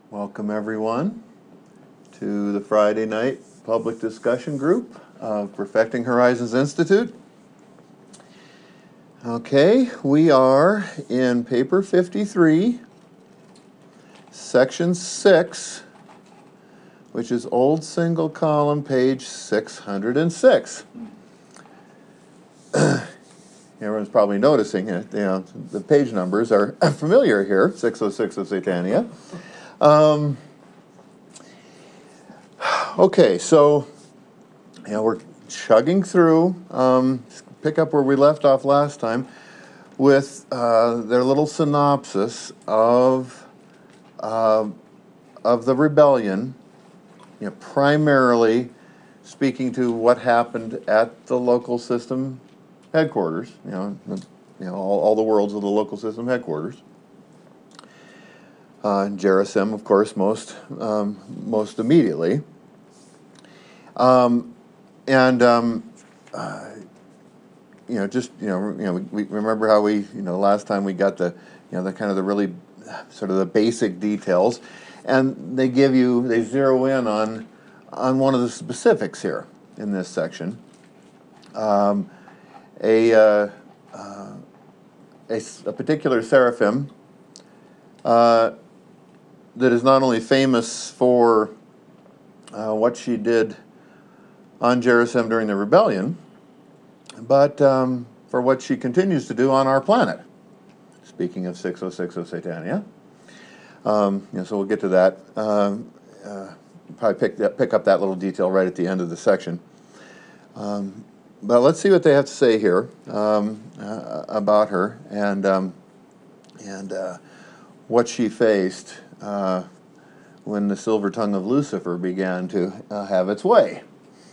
Welcome everyone to the Friday night public discussion group of Perfecting Horizons Institute. Okay, we are in paper 53, section 6, which is old single column, page 606. Everyone's probably noticing it, the page numbers are familiar here, 606 of Satania. Okay, so we're chugging through. Pick up where we left off last time with their little synopsis of the rebellion, primarily speaking to what happened at the local system headquarters. All the worlds of the local system headquarters. Gerizim, of course, most immediately. We remember how we, last time we got the kind of the really sort of the basic details, and they zero in on one of the specifics here in this section. A particular seraphim that is not only famous for what she did on Gerizim during the rebellion, but for what she continues to do on our planet. Speaking of 606 of Satania. So we'll get to that. Probably pick up that little detail right at the end of the section. But let's see what they have to say here about her and what she faced when the silver tongue of Lucifer began to have its way.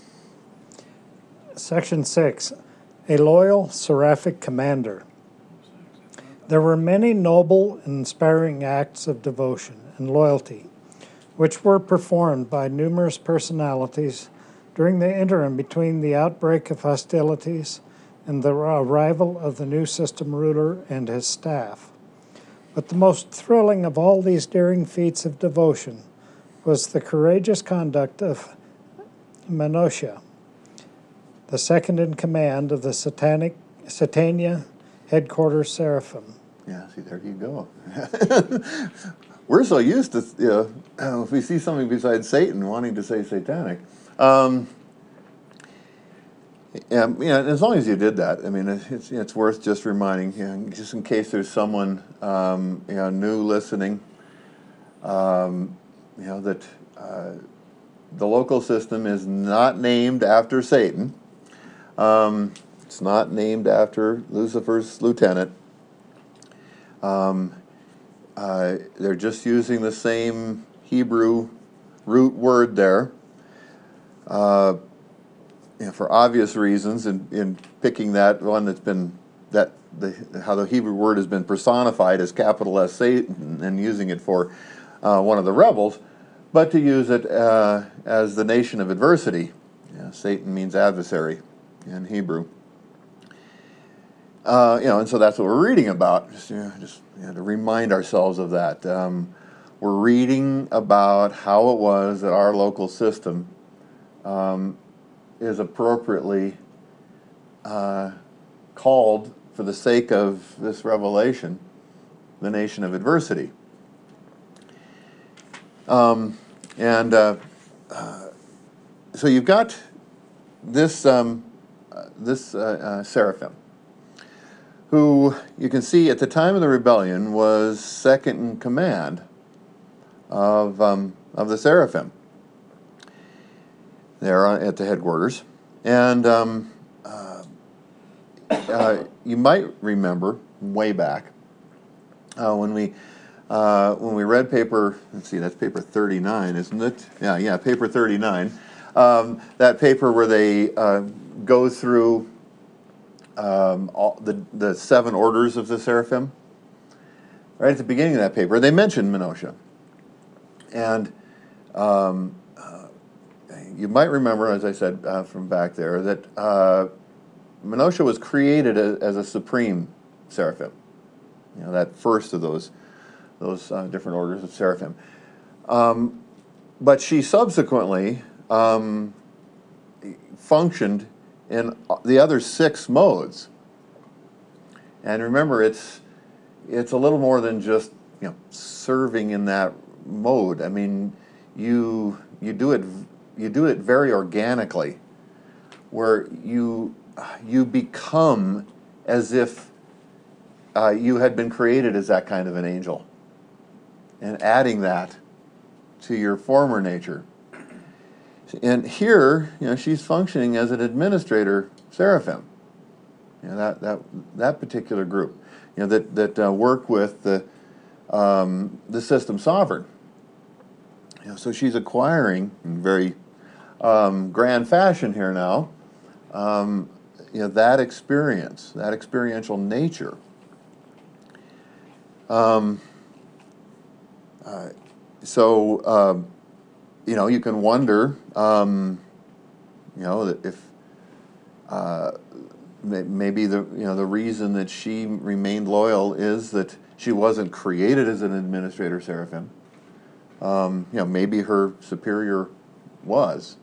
Section 6, a loyal seraphic commander. There were many noble and inspiring acts of devotion and loyalty, which were performed by numerous personalities during the interim between the outbreak of hostilities and the arrival of the new system ruler and his staff. But the most thrilling of all these daring feats of devotion was the courageous conduct of Menashe, the second in command of the Satania headquarters seraphim. Yeah, see, there you go. We're so used to, if we see something besides Satan, wanting to say satanic. As long as you did that, I mean, it's worth just reminding, just in case there's someone, new listening, that the local system is not named after Satan. It's not named after Lucifer's lieutenant. They're just using the same Hebrew root word there. For obvious reasons, in picking that one that's been how the Hebrew word has been personified as capital S Satan, and using it for one of the rebels, but to use it as the nation of adversity. Satan means adversary in Hebrew. And so that's what we're reading about. Just to remind ourselves of that. We're reading about how it was that our local system is appropriately called, for the sake of this revelation, the nation of adversity. So you've got this seraphim, who you can see at the time of the rebellion was second in command of the seraphim there at the headquarters. And you might remember way back when we read paper, let's see, that's paper 39, isn't it? Yeah, paper 39. That paper where they go through all the 7 orders of the seraphim. Right at the beginning of that paper, they mentioned Menashe. And you might remember, as I said from back there, that Menashe was created as a supreme seraphim. That first of those different orders of seraphim. But she subsequently functioned in the other 6 modes. And remember, it's a little more than just serving in that mode. I mean, you do it very organically, where you become as if you had been created as that kind of an angel, and adding that to your former nature. And here, she's functioning as an administrator seraphim. That particular group, that work with the system sovereign. So she's acquiring in very grand fashion here now. That experience, that experiential nature. So you can wonder, that if maybe the reason that she remained loyal is that she wasn't created as an administrator seraphim. Maybe her superior was.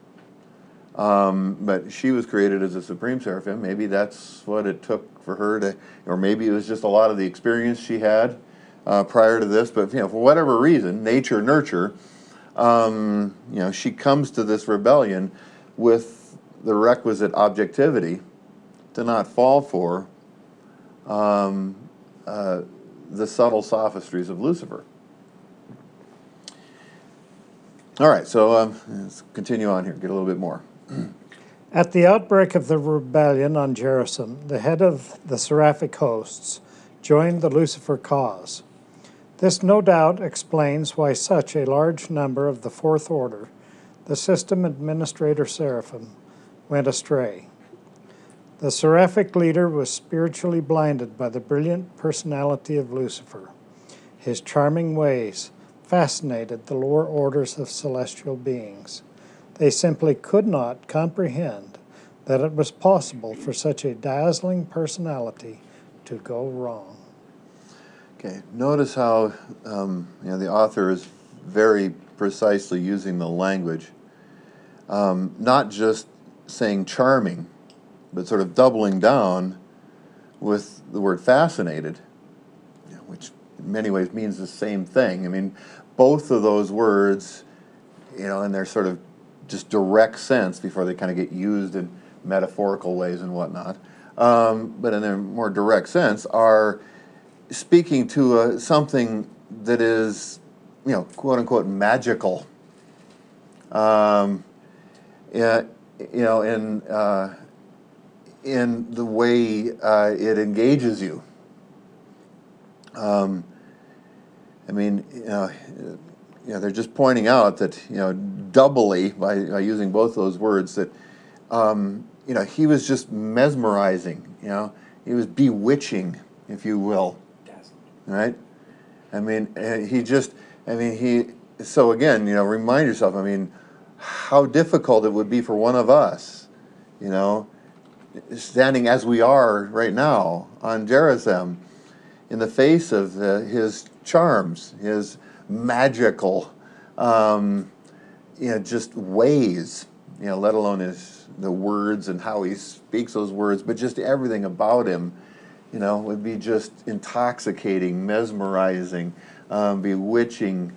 But she was created as a supreme seraphim. Maybe that's what it took for her to, or maybe it was just a lot of the experience she had prior to this. But for whatever reason, nature, nurture, she comes to this rebellion with the requisite objectivity to not fall for the subtle sophistries of Lucifer. All right, so let's continue on here, get a little bit more. At the outbreak of the rebellion on Gerizim, the head of the seraphic hosts joined the Lucifer cause. This no doubt explains why such a large number of the fourth order, the system administrator seraphim, went astray. The seraphic leader was spiritually blinded by the brilliant personality of Lucifer. His charming ways fascinated the lower orders of celestial beings. They simply could not comprehend that it was possible for such a dazzling personality to go wrong. Okay, notice how the author is very precisely using the language, not just saying charming, but sort of doubling down with the word fascinated, which in many ways means the same thing. I mean, both of those words, in their sort of just direct sense before they kind of get used in metaphorical ways and whatnot, but in their more direct sense are speaking to something that is, quote unquote, magical. In the way it engages you. They're just pointing out that, doubly, by using both those words, that, he was just mesmerizing, he was bewitching, if you will. Right? So again, remind yourself, how difficult it would be for one of us, standing as we are right now on Gerizim, in the face of his charms, his magical, just ways, let alone the words and how he speaks those words, but just everything about him, would be just intoxicating, mesmerizing, bewitching.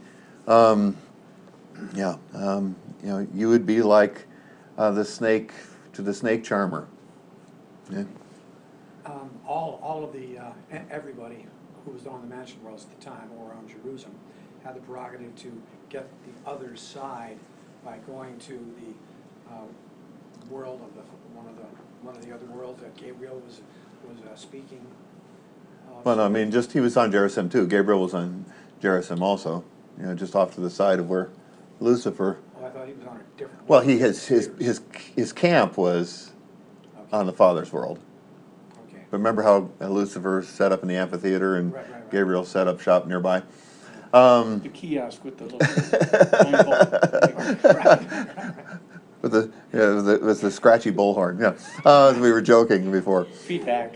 You would be like the snake to the snake charmer. Yeah. All of the everybody who was on the mansion worlds at the time or on Jerusalem had the prerogative to get the other side by going to the world of one of the other worlds that Gabriel was speaking. Well, no, just he was on Gerizim too. Gabriel was on Gerizim also. Just off to the side of where Lucifer. Oh, I thought he was on a different. Well, his camp was on the Father's world. Okay. But remember how Lucifer set up in the amphitheater and Right. Gabriel set up shop nearby? The kiosk with the little Right. With the scratchy bullhorn, as we were joking before. feedback.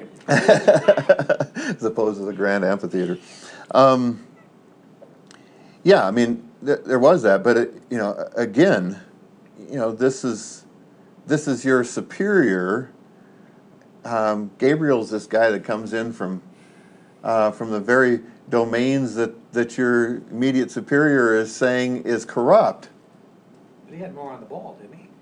As opposed to the grand amphitheater. there was that, but again, this is your superior. Gabriel's this guy that comes in from the very domains that your immediate superior is saying is corrupt. But he had more on the ball, didn't he?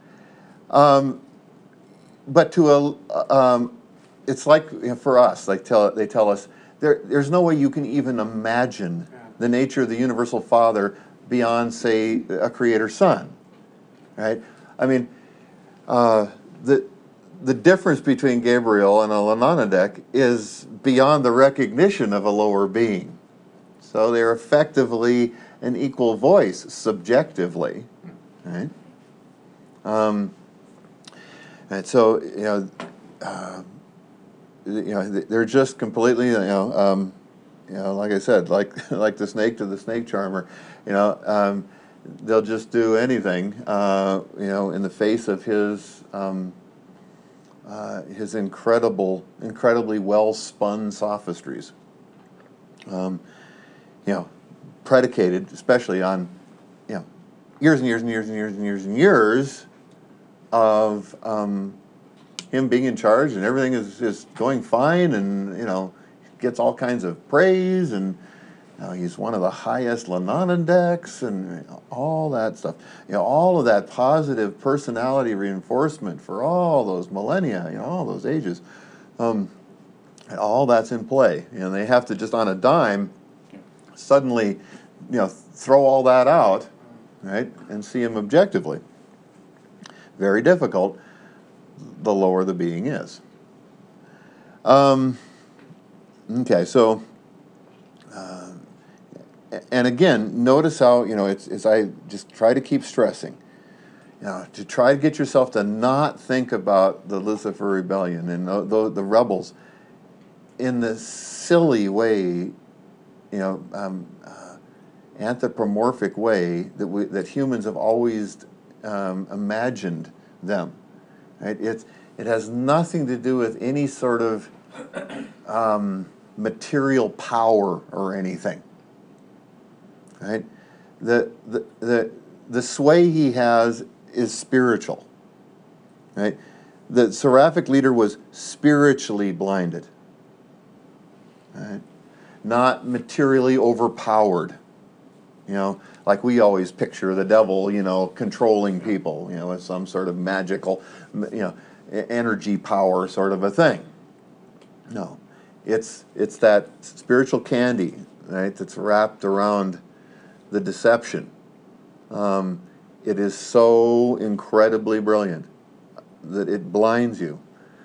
But it's like for us, like they tell us there's no way you can even imagine the nature of the universal Father beyond, say, a Creator Son, right? I mean, the difference between Gabriel and a Lananadek is beyond the recognition of a lower being. So they're effectively an equal voice subjectively, right? And so they're just completely like I said, like the snake to the snake charmer, they'll just do anything in the face of his incredibly well spun sophistries, predicated especially on years and years and years and years and years and years of him being in charge, and everything is going fine, and gets all kinds of praise, and he's one of the highest Lananadeks, and all that stuff. All of that positive personality reinforcement for all those millennia, all those ages, all that's in play. They have to just on a dime suddenly, throw all that out, right, and see him objectively. Very difficult, the lower the being is. Okay, so, and again, notice how, it's I just try to keep stressing, to try to get yourself to not think about the Lucifer rebellion and the rebels in the silly way, anthropomorphic way that humans have always imagined them. Right? It has nothing to do with any sort of material power or anything. Right? The sway he has is spiritual. Right? The seraphic leader was spiritually blinded. Right? Not materially overpowered. Like we always picture the devil, controlling people, with some sort of magical, energy power sort of a thing. No, it's that spiritual candy, right, that's wrapped around the deception. It is so incredibly brilliant that it blinds you.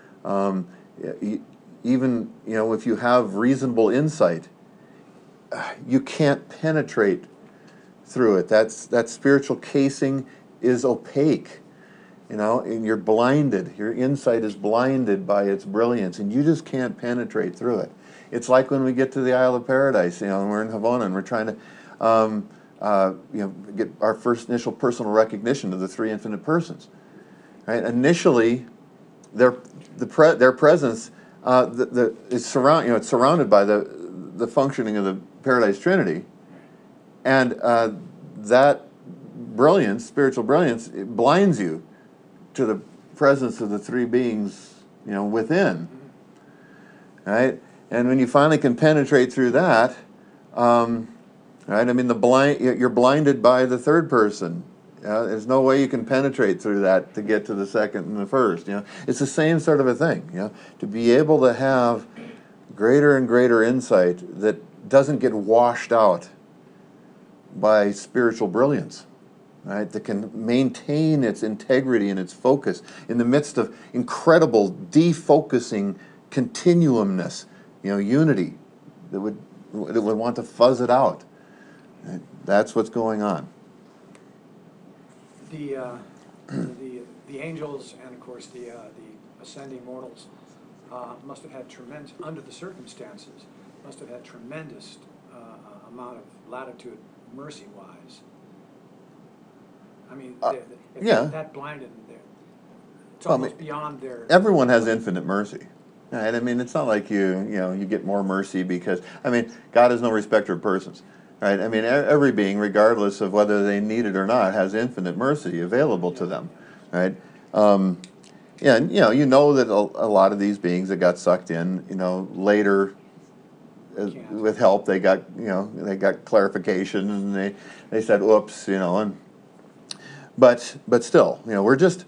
Even, if you have reasonable insight, you can't penetrate through it. That spiritual casing is opaque, and you're blinded. Your insight is blinded by its brilliance, and you just can't penetrate through it. It's like when we get to the Isle of Paradise, and we're in Havana, and we're trying to, get our first initial personal recognition of the three infinite persons. Right? Initially, their presence is it's surrounded by the functioning of the Paradise Trinity. And that brilliance, spiritual brilliance, it blinds you to the presence of the three beings, within. Right? And when you finally can penetrate through that, right? I mean, you're blinded by the third person. There's no way you can penetrate through that to get to the second and the first. It's the same sort of a thing. To be able to have greater and greater insight that doesn't get washed out by spiritual brilliance, right? That can maintain its integrity and its focus in the midst of incredible defocusing continuumness, unity that would want to fuzz it out. Right? That's what's going on. The angels and of course the ascending mortals must have had tremendous, under the circumstances, must have had tremendous amount of latitude mercy-wise. I mean, if that blinded, it's almost beyond their... Everyone has infinite mercy. Right? I mean, it's not like you get more mercy because... I mean, God is no respecter of persons. right? I mean, every being, regardless of whether they need it or not, has infinite mercy available to them, right? Yeah, and you know that a lot of these beings that got sucked in, later with help they got clarification, and they said oops, and but still, we're just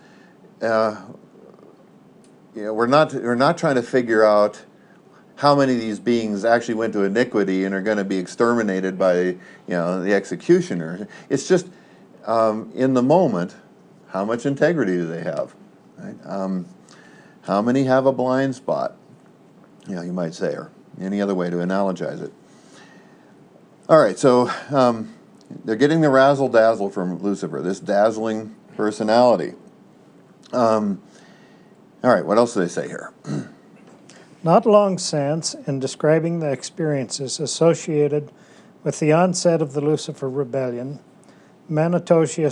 we're not trying to figure out how many of these beings actually went to iniquity and are going to be exterminated by the executioner. It's just in the moment, how much integrity do they have, right? How many have a blind spot, you might say, or any other way to analogize it. All right, so they're getting the razzle-dazzle from Lucifer, this dazzling personality. All right, what else do they say here? Not long since, in describing the experiences associated with the onset of the Lucifer rebellion, Menotia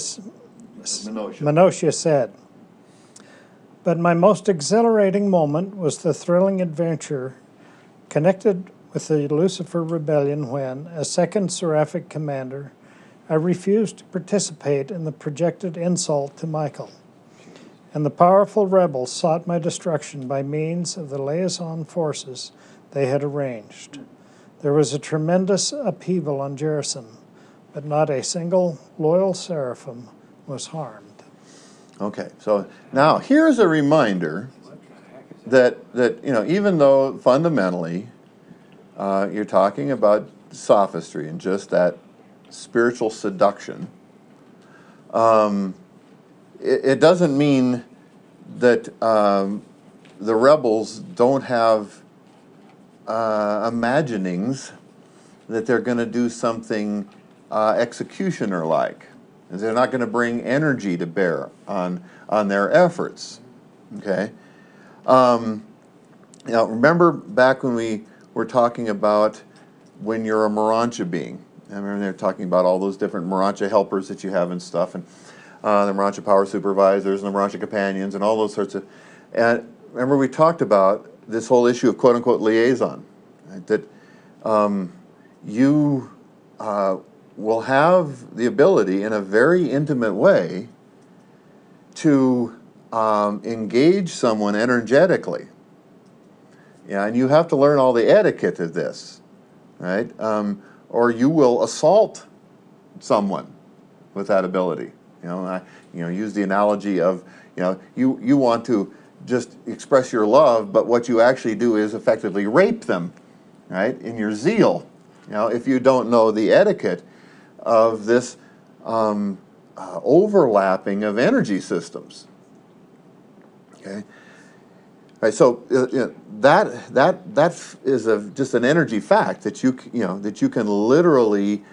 said, "But my most exhilarating moment was the thrilling adventure connected with the Lucifer rebellion when, as second seraphic commander, I refused to participate in the projected insult to Michael, and the powerful rebels sought my destruction by means of the liaison forces they had arranged. There was a tremendous upheaval on Jerison, but not a single loyal seraphim was harmed." Okay, so now here's a reminder that even though fundamentally you're talking about sophistry and just that spiritual seduction, it doesn't mean that the rebels don't have imaginings that they're going to do something executioner-like. They're not going to bring energy to bear on their efforts. Okay. Remember back when we were talking about when you're a Morancha being. I remember they were talking about all those different Morancha helpers that you have and stuff, and the Morancha power supervisors and the Morancha companions and all those sorts of. And remember we talked about this whole issue of quote unquote liaison, right? That you will have the ability in a very intimate way to engage someone energetically. Yeah, and you have to learn all the etiquette of this, right? Or you will assault someone with that ability. Use the analogy of, you want to just express your love, but what you actually do is effectively rape them, right? In your zeal, if you don't know the etiquette of this overlapping of energy systems. Okay. Right, so that is just an energy fact that you can literally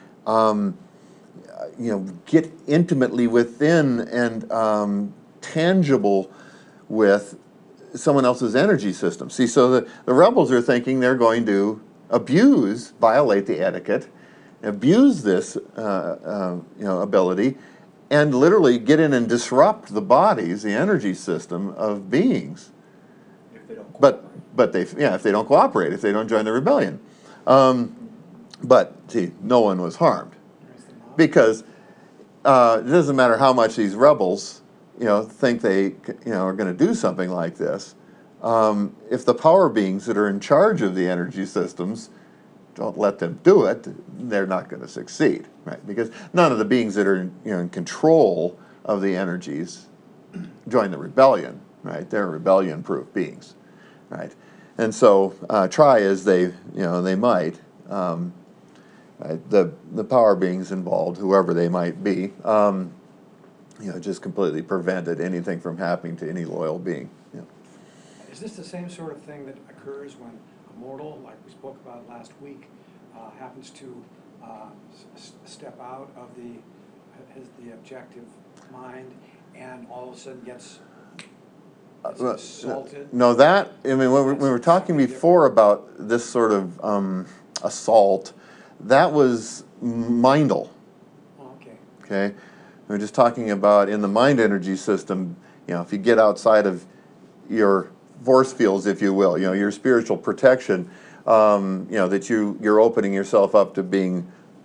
get intimately within and tangible with someone else's energy system. See, so the rebels are thinking they're going to violate the etiquette, abuse this ability, and literally get in and disrupt the bodies, the energy system of beings. But if they don't cooperate, if they don't join the rebellion. But see, no one was harmed, because it doesn't matter how much these rebels think they are going to do something like this. If the power beings that are in charge of the energy systems don't let them do it, they're not going to succeed, right? Because none of the beings that are in control of the energies join the rebellion, right? They're rebellion-proof beings. Right, and so try as they might, right, the power beings involved, whoever they might be, just completely prevented anything from happening to any loyal being. Is this the same sort of thing that occurs when a mortal, like we spoke about last week, happens to step out of the objective mind and all of a sudden gets assaulted? No, when we were talking before about this sort of assault, that was mindal. Oh, okay. Okay, we were just talking about in the mind energy system. If you get outside of your force fields, if you will, your spiritual protection, that you're opening yourself up to being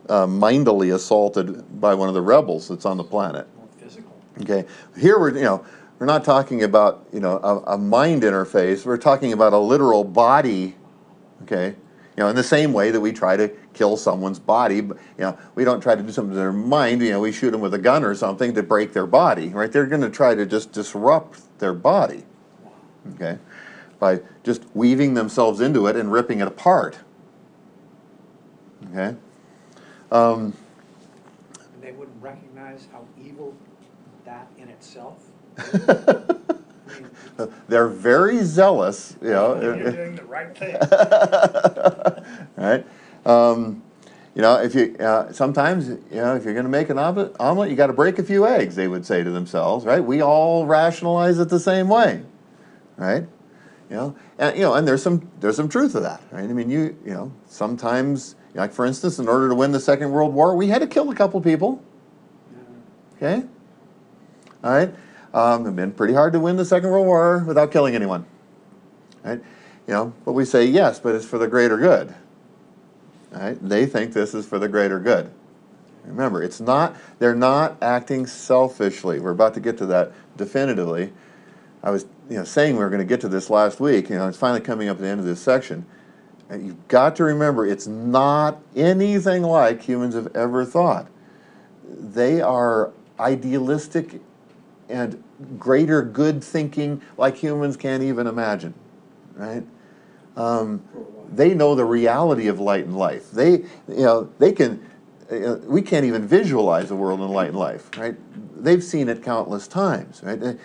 mindily assaulted by one of the rebels that's on the planet. More physical. Okay, here we're not talking about a mind interface. We're talking about a literal body. Okay, in the same way that we try to kill someone's body, but we don't try to do something to their mind. We shoot them with a gun or something to break their body. Right? They're going to try to just disrupt their body. Okay, by just weaving themselves into it and ripping it apart. Okay. And they wouldn't recognize how evil that in itself. I mean, They're very zealous, You're doing the right thing. right? If you sometimes if you're going to make an omelet, you got to break a few eggs. They would say to themselves, right? We all rationalize it the same way, right? And there's some truth to that, right? I mean, sometimes, like for instance, in order to win the Second World War, we had to kill a couple people. Okay, all right. It's been pretty hard to win the Second World War without killing anyone, right? But we say yes, but it's for the greater good. Right? They think this is for the greater good. Remember, they're not acting selfishly. We're about to get to that definitively. I was saying we were going to get to this last week. It's finally coming up at the end of this section. And you've got to remember, it's not anything like humans have ever thought. They are idealistic and greater good thinking like humans can't even imagine, right? They know the reality of light and life. They can. We can't even visualize the world in light and life, right? They've seen it countless times, right?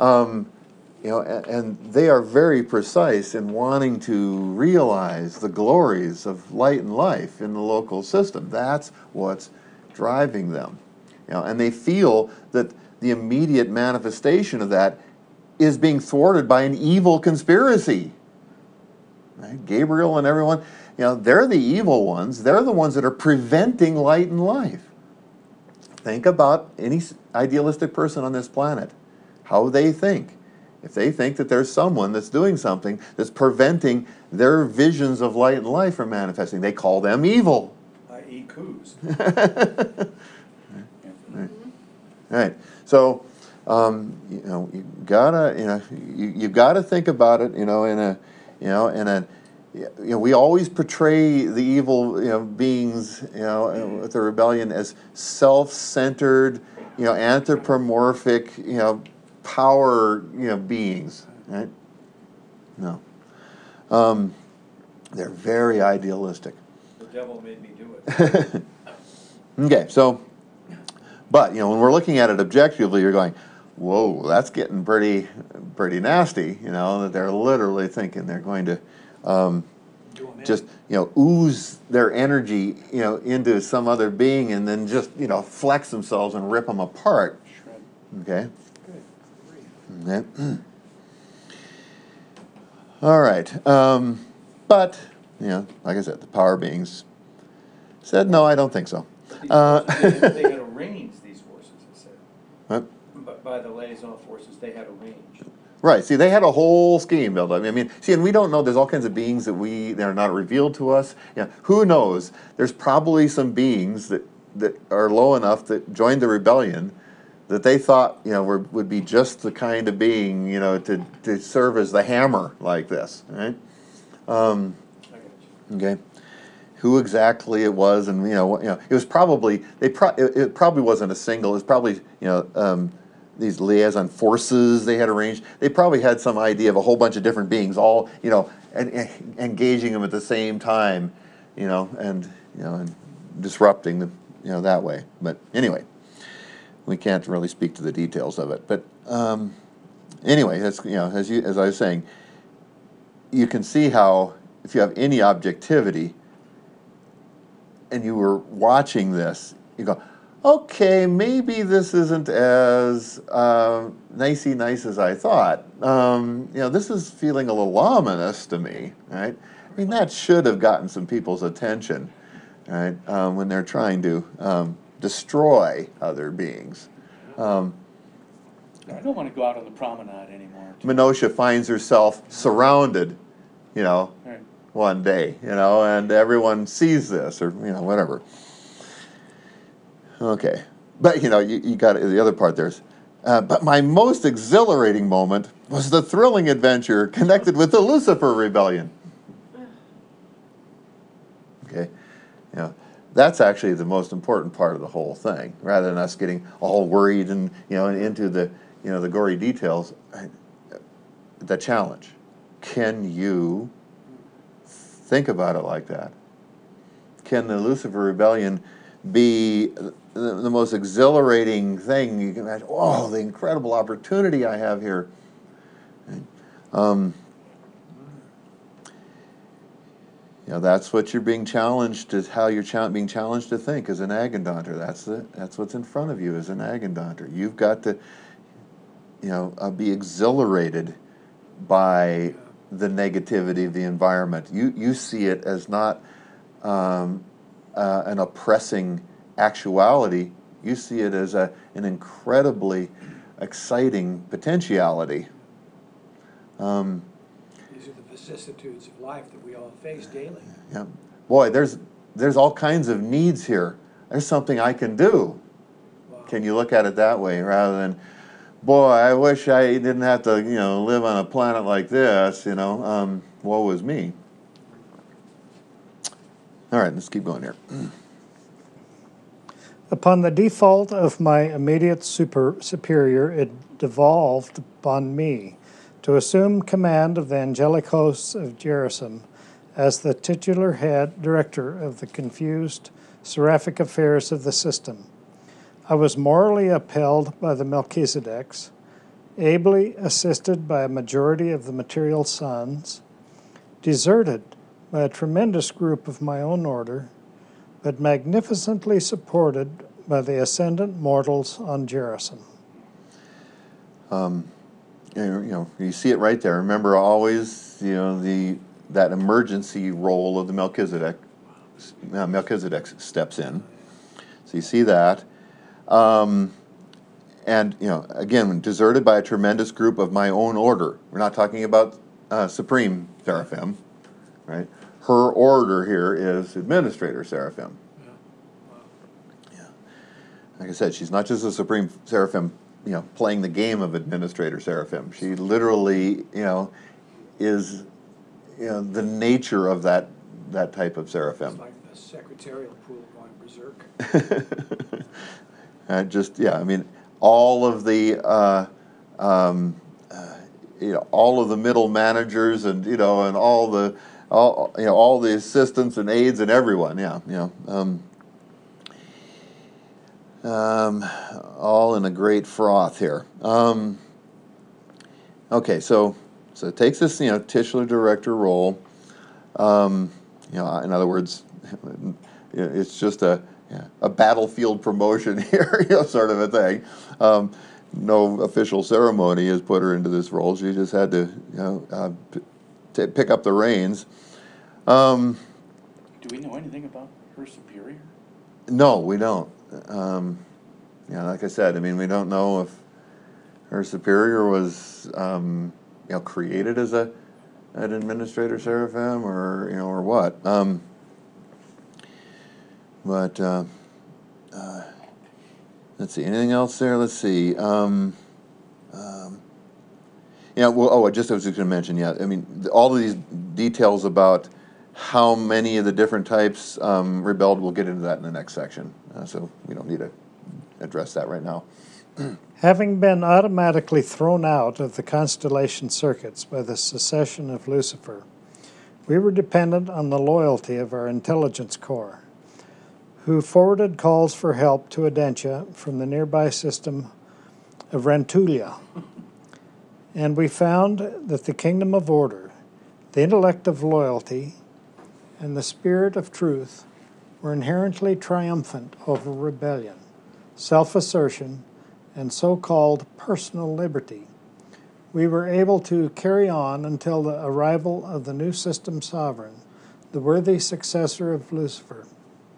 And they are very precise in wanting to realize the glories of light and life in the local system. That's what's driving them, and they feel that the immediate manifestation of that is being thwarted by an evil conspiracy. Right? Gabriel and everyone, they're the evil ones. They're the ones that are preventing light and life. Think about any idealistic person on this planet, how they think. If they think that there's someone that's doing something that's preventing their visions of light and life from manifesting, they call them evil. I.e. coups. Right. So, you gotta think about it. We always portray the evil, beings, with the rebellion as self-centered, anthropomorphic, power, beings, right? No. They're very idealistic. The devil made me do it. Okay, so, but, when we're looking at it objectively, you're going, whoa, that's getting pretty nasty, that they're literally thinking they're going to just, ooze their energy, into some other being and then just, flex themselves and rip them apart. Okay? Okay. All right. But, like I said, the power beings said, no, I don't think so. They had arranged these forces, it said. What? But by the liaison forces, they had arranged. Right. See, they had a whole scheme built up. And we don't know. There's all kinds of beings that are not revealed to us. Who knows? There's probably some beings that are low enough that joined the rebellion that they thought, would be just the kind of being, to serve as the hammer like this, right? I got you. Okay. Who exactly it was, and it was probably it probably wasn't a single. It was probably these liaison forces they had arranged. They probably had some idea of a whole bunch of different beings, all and engaging them at the same time, and disrupting them, that way. But anyway, we can't really speak to the details of it. But anyway, that's as I was saying, you can see how if you have any objectivity and you were watching this, you go, okay, maybe this isn't as nicey nice as I thought. This is feeling a little ominous to me, right? That should have gotten some people's attention, right? When they're trying to destroy other beings. I don't want to go out on the promenade anymore. Minotia finds herself surrounded, Right. one day, and everyone sees this or, whatever. Okay, but you got the other part there's. But my most exhilarating moment was the thrilling adventure connected with the Lucifer Rebellion. Okay, that's actually the most important part of the whole thing, rather than us getting all worried and into the the gory details. The challenge: can you think about it like that? Can the Lucifer Rebellion be the most exhilarating thing you can imagine? Oh, the incredible opportunity I have here. That's what you're being challenged, is how you're being challenged to think as an Agendanter. That's what's in front of you as an Agendanter. You've got to, be exhilarated by the negativity of the environment. You see it as not an oppressing actuality. You see it as an incredibly exciting potentiality. These are the vicissitudes of life that we all face daily. Yeah, boy, there's all kinds of needs here. There's something I can do. Wow. Can you look at it that way rather than, boy, I wish I didn't have to live on a planet like this. Woe is me. All right, let's keep going here. Upon the default of my immediate superior, it devolved upon me to assume command of the angelic hosts of Gerusim as the titular head director of the confused seraphic affairs of the system. I was morally upheld by the Melchizedeks, ably assisted by a majority of the material sons, deserted by a tremendous group of my own order, but magnificently supported by the ascendant mortals on Gerusim. You see it right there. Remember always, that emergency role of the Melchizedek. Melchizedek steps in, so you see that, and again, deserted by a tremendous group of my own order. We're not talking about Supreme Seraphim, right? Her order here is Administrator Seraphim. Yeah. Wow. Yeah, like I said, she's not just a Supreme Seraphim, playing the game of Administrator Seraphim. She literally, is, the nature of that type of Seraphim. It's like the secretarial pool going berserk. All of the, all of the middle managers and and all the assistants and aides and everyone. All in a great froth here. Okay, so it takes this titular director role. In other words, it's just a battlefield promotion here, sort of a thing. No official ceremony has put her into this role. She just had to pick up the reins. Do we know anything about her superior? No, we don't. Like I said, we don't know if her superior was, created as an administrator seraphim or what. Let's see. Anything else there? Let's see. Just I was just going to mention. All of these details about how many of the different types rebelled. We'll get into that in the next section. So we don't need to address that right now. Having been automatically thrown out of the constellation circuits by the secession of Lucifer, we were dependent on the loyalty of our intelligence corps, who forwarded calls for help to Adentia from the nearby system of Rantulia. And we found that the kingdom of order, the intellect of loyalty, and the spirit of truth were inherently triumphant over rebellion, self-assertion, and so-called personal liberty. We were able to carry on until the arrival of the new system sovereign, the worthy successor of Lucifer.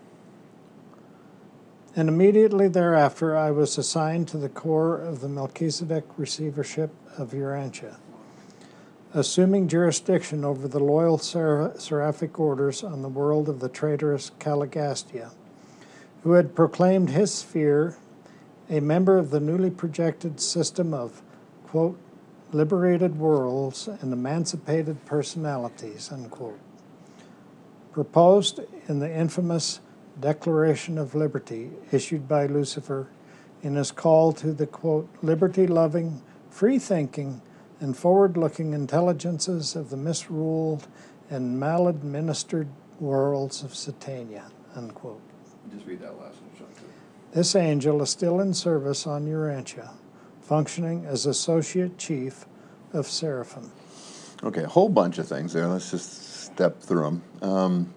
And immediately thereafter, I was assigned to the core of the Melchizedek receivership of Urantia, assuming jurisdiction over the loyal seraphic orders on the world of the traitorous Caligastia, who had proclaimed his sphere a member of the newly projected system of, quote, liberated worlds and emancipated personalities, unquote, proposed in the infamous Declaration of Liberty issued by Lucifer in his call to the, quote, liberty-loving, free-thinking, and forward-looking intelligences of the misruled and maladministered worlds of Satania, unquote. Just read that last one, Sean. This angel is still in service on Urantia, functioning as associate chief of Seraphim. Okay, a whole bunch of things there. Let's just step through them.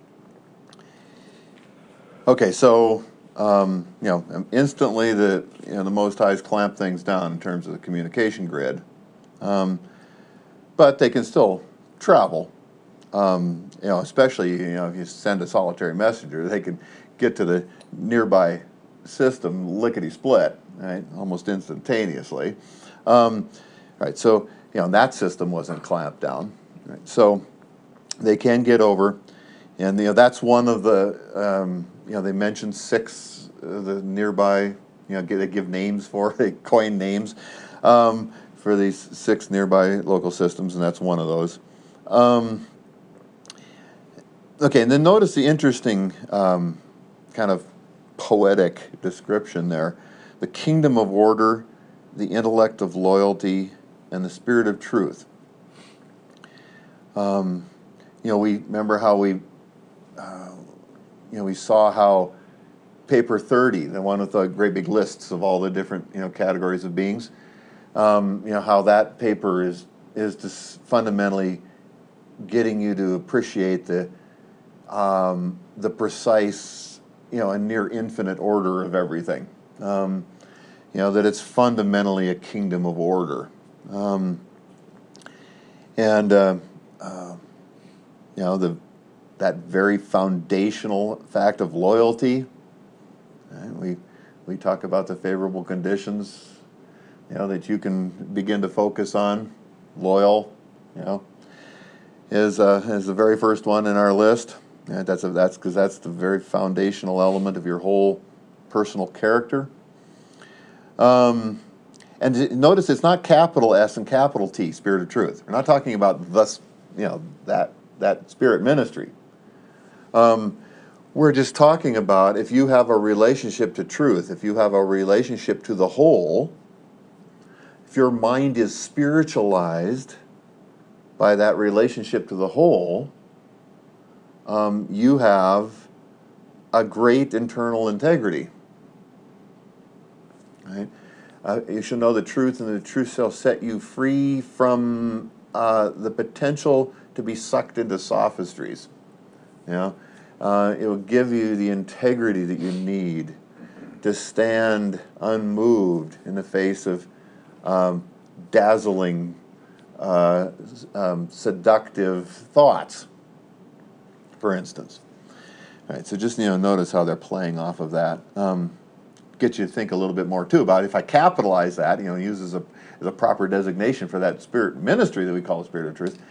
Okay, so instantly the Most High's clamped things down in terms of the communication grid, but they can still travel. Especially if you send a solitary messenger, they can get to the nearby system lickety split, right, almost instantaneously. Right, so that system wasn't clamped down, right? So they can get over, and that's one of the they mentioned 6 the nearby. They give names for they coin names for these 6 nearby local systems, and that's one of those. Okay, and then notice the interesting kind of poetic description there: the kingdom of order, the intellect of loyalty, and the spirit of truth. We remember how we saw how paper 30, the one with the great big lists of all the different categories of beings, how that paper is just fundamentally getting you to appreciate the precise and near infinite order of everything. That it's fundamentally a kingdom of order. That very foundational fact of loyalty. Right? We talk about the favorable conditions, that you can begin to focus on. Loyal, is the very first one in our list. And that's because that's the very foundational element of your whole personal character. And notice it's not capital S and capital T, Spirit of Truth. We're not talking about that spirit ministry. We're just talking about if you have a relationship to truth, if you have a relationship to the whole, if your mind is spiritualized by that relationship to the whole, you have a great internal integrity. Right? You shall know the truth, and the truth shall set you free from the potential to be sucked into sophistries. It will give you the integrity that you need to stand unmoved in the face of dazzling, seductive thoughts, for instance. All right, so just notice how they're playing off of that. Get you to think a little bit more too about if I capitalize that, use as a proper designation for that spirit ministry that we call the Spirit of Truth.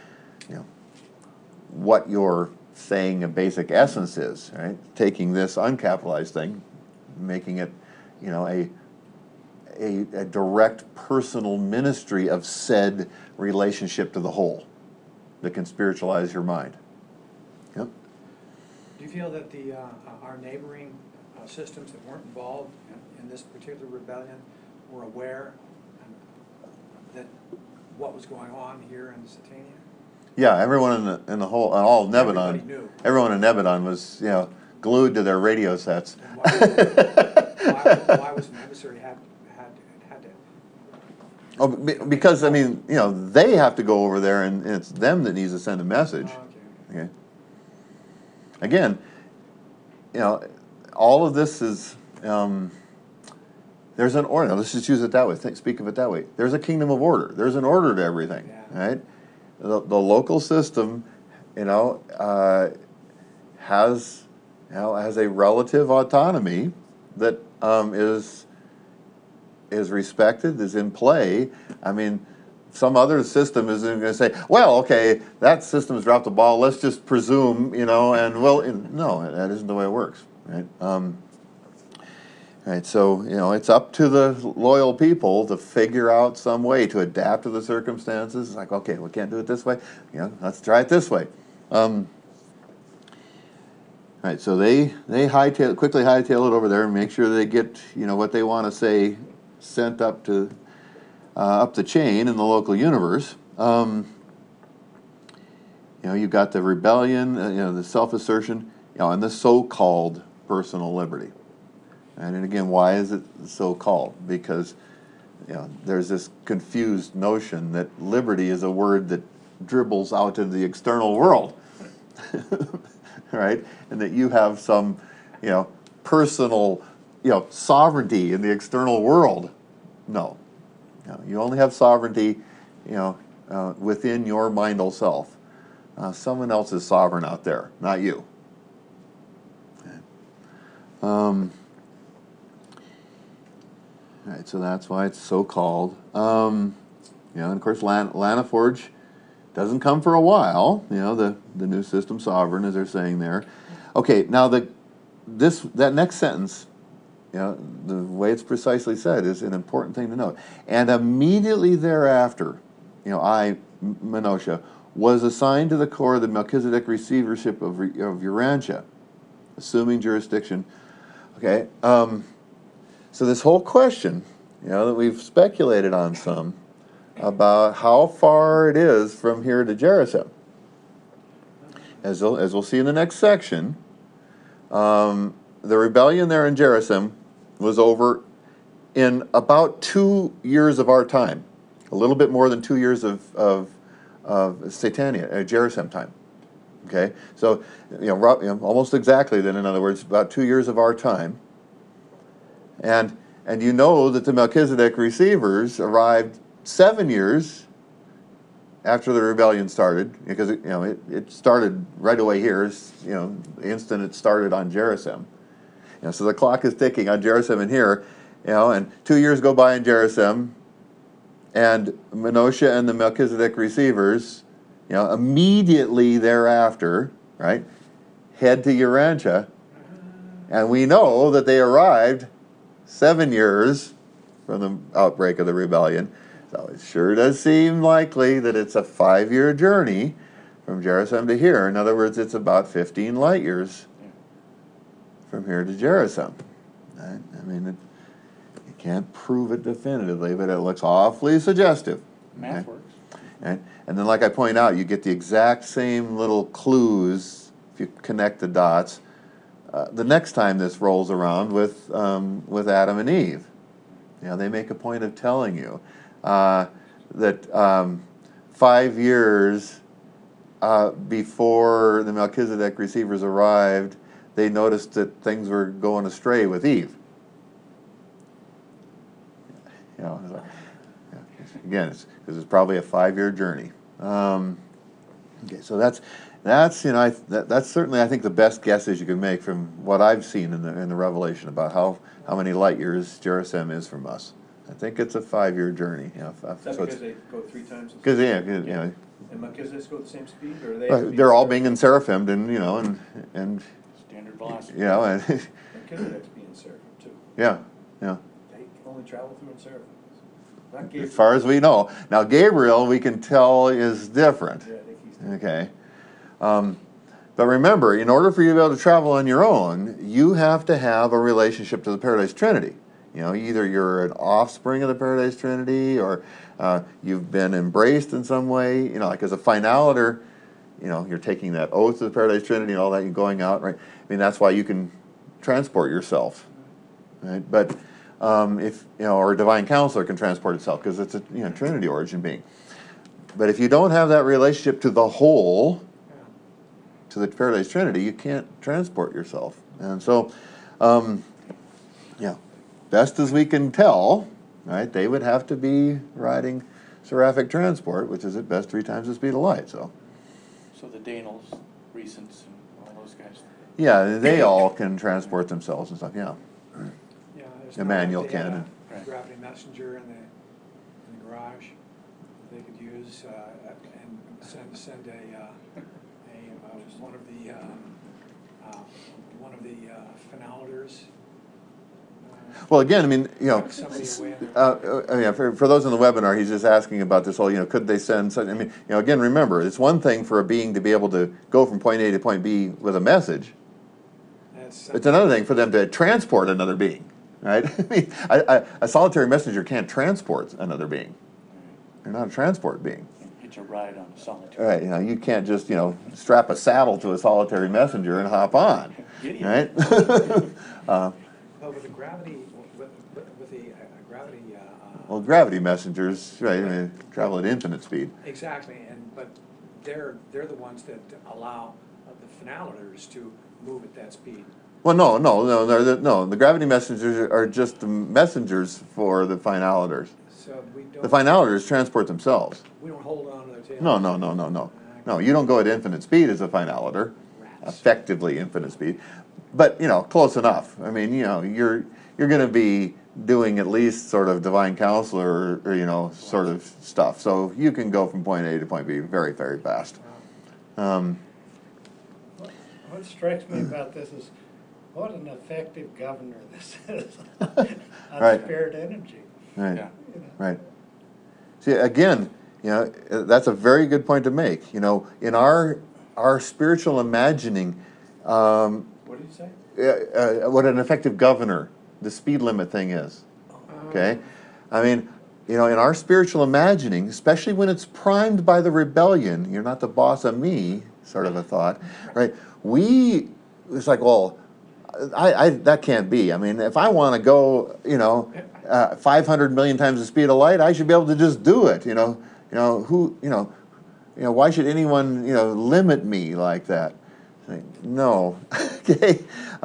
What you're saying a basic essence is, right? Taking this uncapitalized thing, making it, a direct personal ministry of said relationship to the whole that can spiritualize your mind. Yep. Do you feel that our neighboring systems that weren't involved in this particular rebellion were aware that what was going on here in Satania? Yeah, everyone in the whole, all of Everybody Nebadon, knew. everyone in Nebadon was, glued to their radio sets. And why was an emissary had to? Oh, because they have to go over there, and it's them that needs to send a message. Oh, okay. Okay. Again, all of this is there's an order. Let's just use it that way. Speak of it that way. There's a kingdom of order. There's an order to everything, right? The local system, has a relative autonomy that is respected, is in play. I mean, some other system is going to say, well, okay, that system's dropped the ball. Let's just presume, and no, that isn't the way it works, right? Right, so, it's up to the loyal people to figure out some way to adapt to the circumstances. It's like, okay, we can't do it this way, let's try it this way. Right, so they quickly hightail it over there and make sure they get, what they want to say sent up to up the chain in the local universe. You've got the rebellion, the self-assertion, and the so-called personal liberty. And again, why is it so-called? Because there's this confused notion that liberty is a word that dribbles out into the external world, right? And that you have some, personal, sovereignty in the external world. No, you only have sovereignty, within your mindal self. Someone else is sovereign out there, not you. Right, so that's why it's so called. And of course, Lana Forge doesn't come for a while. The new system sovereign, as they're saying there. Okay, now that next sentence, the way it's precisely said, is an important thing to note. And immediately thereafter, I, Menosha, was assigned to the core of the Melchizedek receivership of Urantia, assuming jurisdiction. Okay. So this whole question, that we've speculated on some, about how far it is from here to Jerusalem. As we'll see in the next section, the rebellion there in Jerusalem was over in about 2 years of our time, a little bit more than 2 years of Satania, Jerusalem time. Okay, so almost exactly then. In other words, about 2 years of our time. And that the Melchizedek receivers arrived 7 years after the rebellion started, because it started right away here. The instant it started on Jerusalem. So the clock is ticking on Jerusalem and here, and 2 years go by in Jerusalem, and Menosha and the Melchizedek receivers, immediately thereafter, right, head to Urantia, and we know that they arrived 7 years from the outbreak of the rebellion. So it sure does seem likely that it's a 5-year journey from Jerusalem to here. In other words, it's about 15 light years from here to Jerusalem. Right? I mean, you can't prove it definitively, but it looks awfully suggestive. Math works. And then, like I point out, you get the exact same little clues if you connect the dots the next time this rolls around with Adam and Eve. They make a point of telling you that 5 years before the Melchizedek receivers arrived, they noticed that things were going astray with Eve. Again, it's because it's probably a 5-year journey. Okay, so that's certainly, I think, the best guesses you can make from what I've seen in the Revelation about how many light years Jerusalem is from us. I think it's a 5-year journey. Is that because they go 3 times? Because And Melchizedek go at the same speed, or are they? they're all being enseraphim, and Standard velocity. Melchizedek's being seraphim too. yeah. They can only travel through in seraphim. Not Gabriel. As far as we know. Now Gabriel, we can tell, is different. Yeah, I think he's different. Okay. But remember, in order for you to be able to travel on your own, you have to have a relationship to the Paradise Trinity. Either you're an offspring of the Paradise Trinity, or you've been embraced in some way. Like as a finaliter, you're taking that oath to the Paradise Trinity and all that, you're going out, right? I mean, that's why you can transport yourself, right? But if or a divine counselor can transport itself because it's a Trinity origin being. But if you don't have that relationship to the whole, to the Paradise Trinity, you can't transport yourself. And so, best as we can tell, right, they would have to be riding seraphic transport, which is at best 3 times the speed of light. So the Danels, Recents, and all those guys. yeah, they all can transport themselves and stuff. Yeah. Yeah, there's Emmanuel they had can. a gravity messenger in the garage that they could use and send one of the finaliters Well, again, I mean, you know, Somebody away on for those in the webinar, he's just asking about this whole, you know, could they send such, I mean, you know, again, remember, it's one thing for a being to be able to go from point A to point B with a message. It's another thing for them to transport another being, right? I mean, a solitary messenger can't transport another being. They're not a transport being. It's a ride on a solitary. Right, you know, you can't just, you know, strap a saddle to a solitary messenger and hop on, Gideon. right? Well, with the gravity, with the gravity. Well, gravity messengers, right, I mean, travel at infinite speed. Exactly, but they're the ones that allow the finaliters to move at that speed. Well, no, the gravity messengers are just the messengers for the finaliters. So we don't. The finaliters transport themselves. We don't hold on to their tail. No. No, you don't go at infinite speed as a finaliter, Rats. effectively infinite speed, but, you know, close enough. I mean, you know, you're going to be doing at least sort of divine counselor or, you know, sort of stuff. So you can go from point A to point B very, very fast. What strikes me about this is what an effective governor this is on Right. spirit energy. Right. Yeah. You know. Right. See, again, you know, that's a very good point to make. You know, in our spiritual imagining, What did you say? what an effective governor the speed limit thing is. Okay? I mean, you know, in our spiritual imagining, especially when it's primed by the rebellion, you're not the boss of me, sort of a thought, right? It's like, well, I that can't be. I mean, if I want to go, you know, 500 million times the speed of light, I should be able to just do it. You know, why should anyone, you know, limit me like that? Like, no, okay.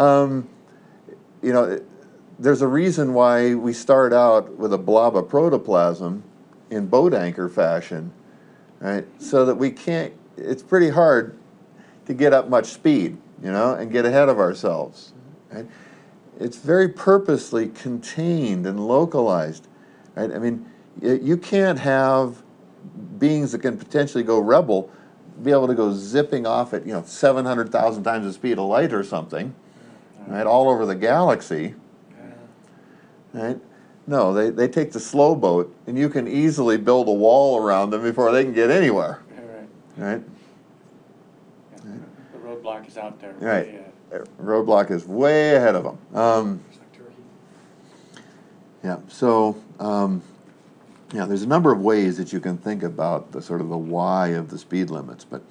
You know, there's a reason why we start out with a blob of protoplasm in boat anchor fashion, right? So that we can't. It's pretty hard to get up much speed, you know, and get ahead of ourselves. Right? It's very purposely contained and localized. Right? I mean, you can't have beings that can potentially go rebel be able to go zipping off at, you know, 700,000 times the speed of light or something, right, all over the galaxy. Right? No, they take the slow boat, and you can easily build a wall around them before they can get anywhere. Right. Right? Yeah. The roadblock is out there. Right. Yeah. Roadblock is way ahead of them. It's like turkey. Yeah. So, yeah, there's a number of ways that you can think about the sort of the why of the speed limits, but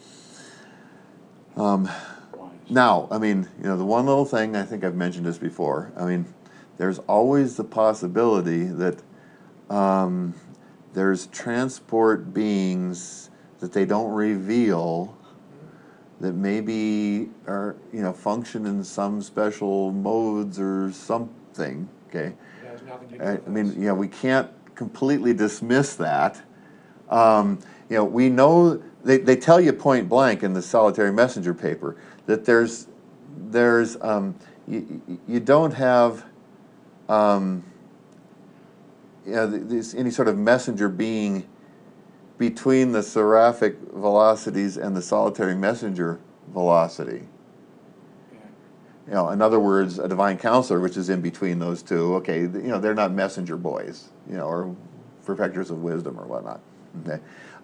Wise. now, I mean, you know, the one little thing, I think I've mentioned this before. I mean, there's always the possibility that there's transport beings that they don't reveal that maybe are, you know, function in some special modes or something, okay? It has nothing to do I with mean, us. you know, we can't completely dismiss that. You know, we know, they tell you point blank in the solitary messenger paper that you don't have, you know, any sort of messenger being between the seraphic velocities and the solitary messenger velocity. Yeah. You know, in other words, a divine counselor, which is in between those two, okay, you know, they're not messenger boys, you know, or perfecters of wisdom or whatnot. Okay,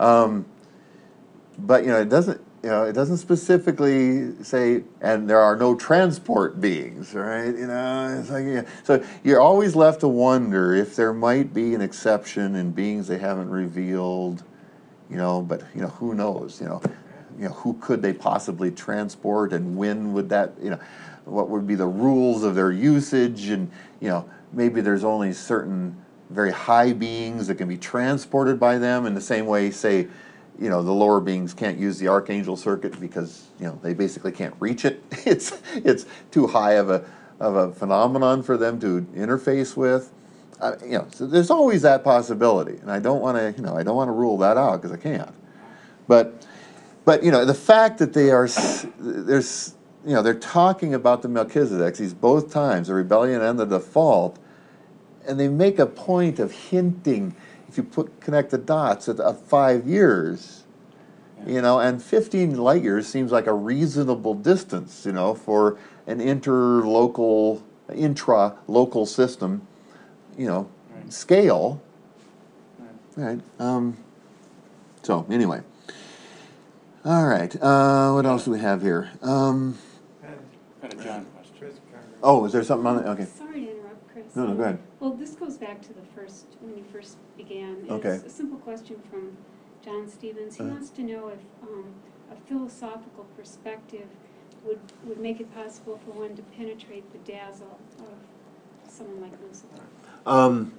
but you know, it doesn't specifically say, and there are no transport beings, right? You know, it's like, yeah. So you're always left to wonder if there might be an exception in beings they haven't revealed. You know, but you know, who knows? You know, who could they possibly transport, and when would that? You know, what would be the rules of their usage, and you know, maybe there's only certain very high beings that can be transported by them in the same way, say, you know, the lower beings can't use the archangel circuit because, you know, they basically can't reach it. It's too high of a phenomenon for them to interface with. You know, so there's always that possibility, and I don't want to rule that out because I can't. But you know, the fact that they're talking about the Melchizedeks these both times, the rebellion and the default, and they make a point of hinting, if you connect the dots, of 5 years, you know, and 15 light years seems like a reasonable distance, you know, for an interlocal intra-local system, Right. scale. Right. Right. So anyway, all right. What else do we have here? And Got a John question. Chris, paragraph. Oh, is there something on it? Okay. Sorry to interrupt, Chris. No, go ahead. Well, this goes back to the first, when you first began. Okay. It's a simple question from John Stevens. He wants to know if a philosophical perspective would make it possible for one to penetrate the dazzle of someone like Lucifer.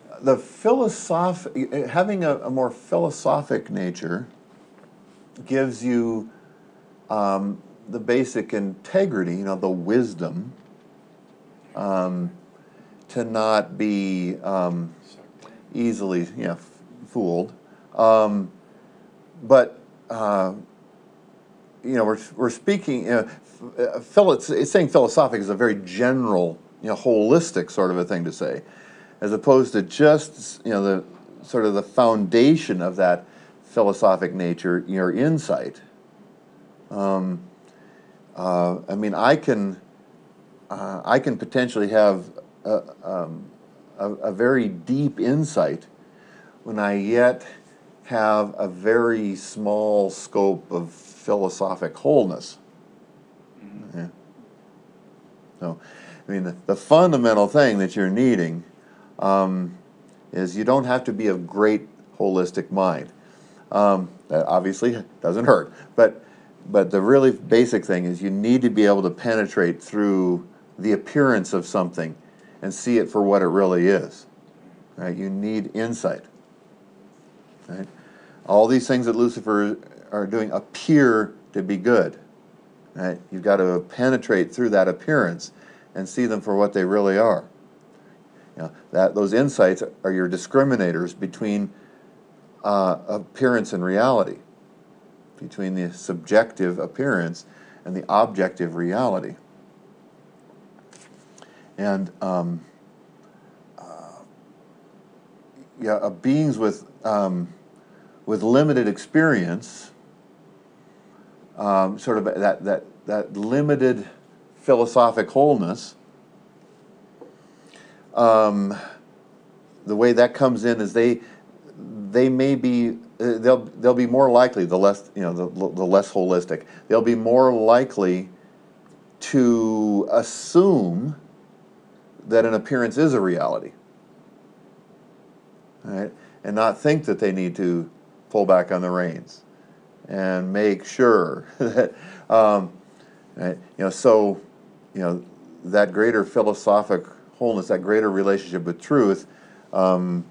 Having a more philosophic nature gives you the basic integrity, the wisdom, to not be easily, fooled. But we're speaking. It's saying philosophic is a very general, holistic sort of a thing to say, as opposed to just the sort of the foundation of that philosophic nature, your insight. I mean, I can potentially have a very deep insight when I yet have a very small scope of philosophic wholeness. Yeah. So, I mean, the fundamental thing that you're needing is you don't have to be of great holistic mind. That obviously doesn't hurt, but the really basic thing is you need to be able to penetrate through the appearance of something and see it for what it really is. Right? You need insight. Right? All these things that Lucifer are doing appear to be good. Right? You've got to penetrate through that appearance and see them for what they really are. Those insights are your discriminators between appearance and reality, between the subjective appearance and the objective reality. And beings with limited experience, sort of that limited philosophic wholeness. The way that comes in is they may be they'll be more likely, the less the less holistic, they'll be more likely to assume that an appearance is a reality, right? And not think that they need to pull back on the reins and make sure that right? That greater philosophic wholeness, that greater relationship with truth, the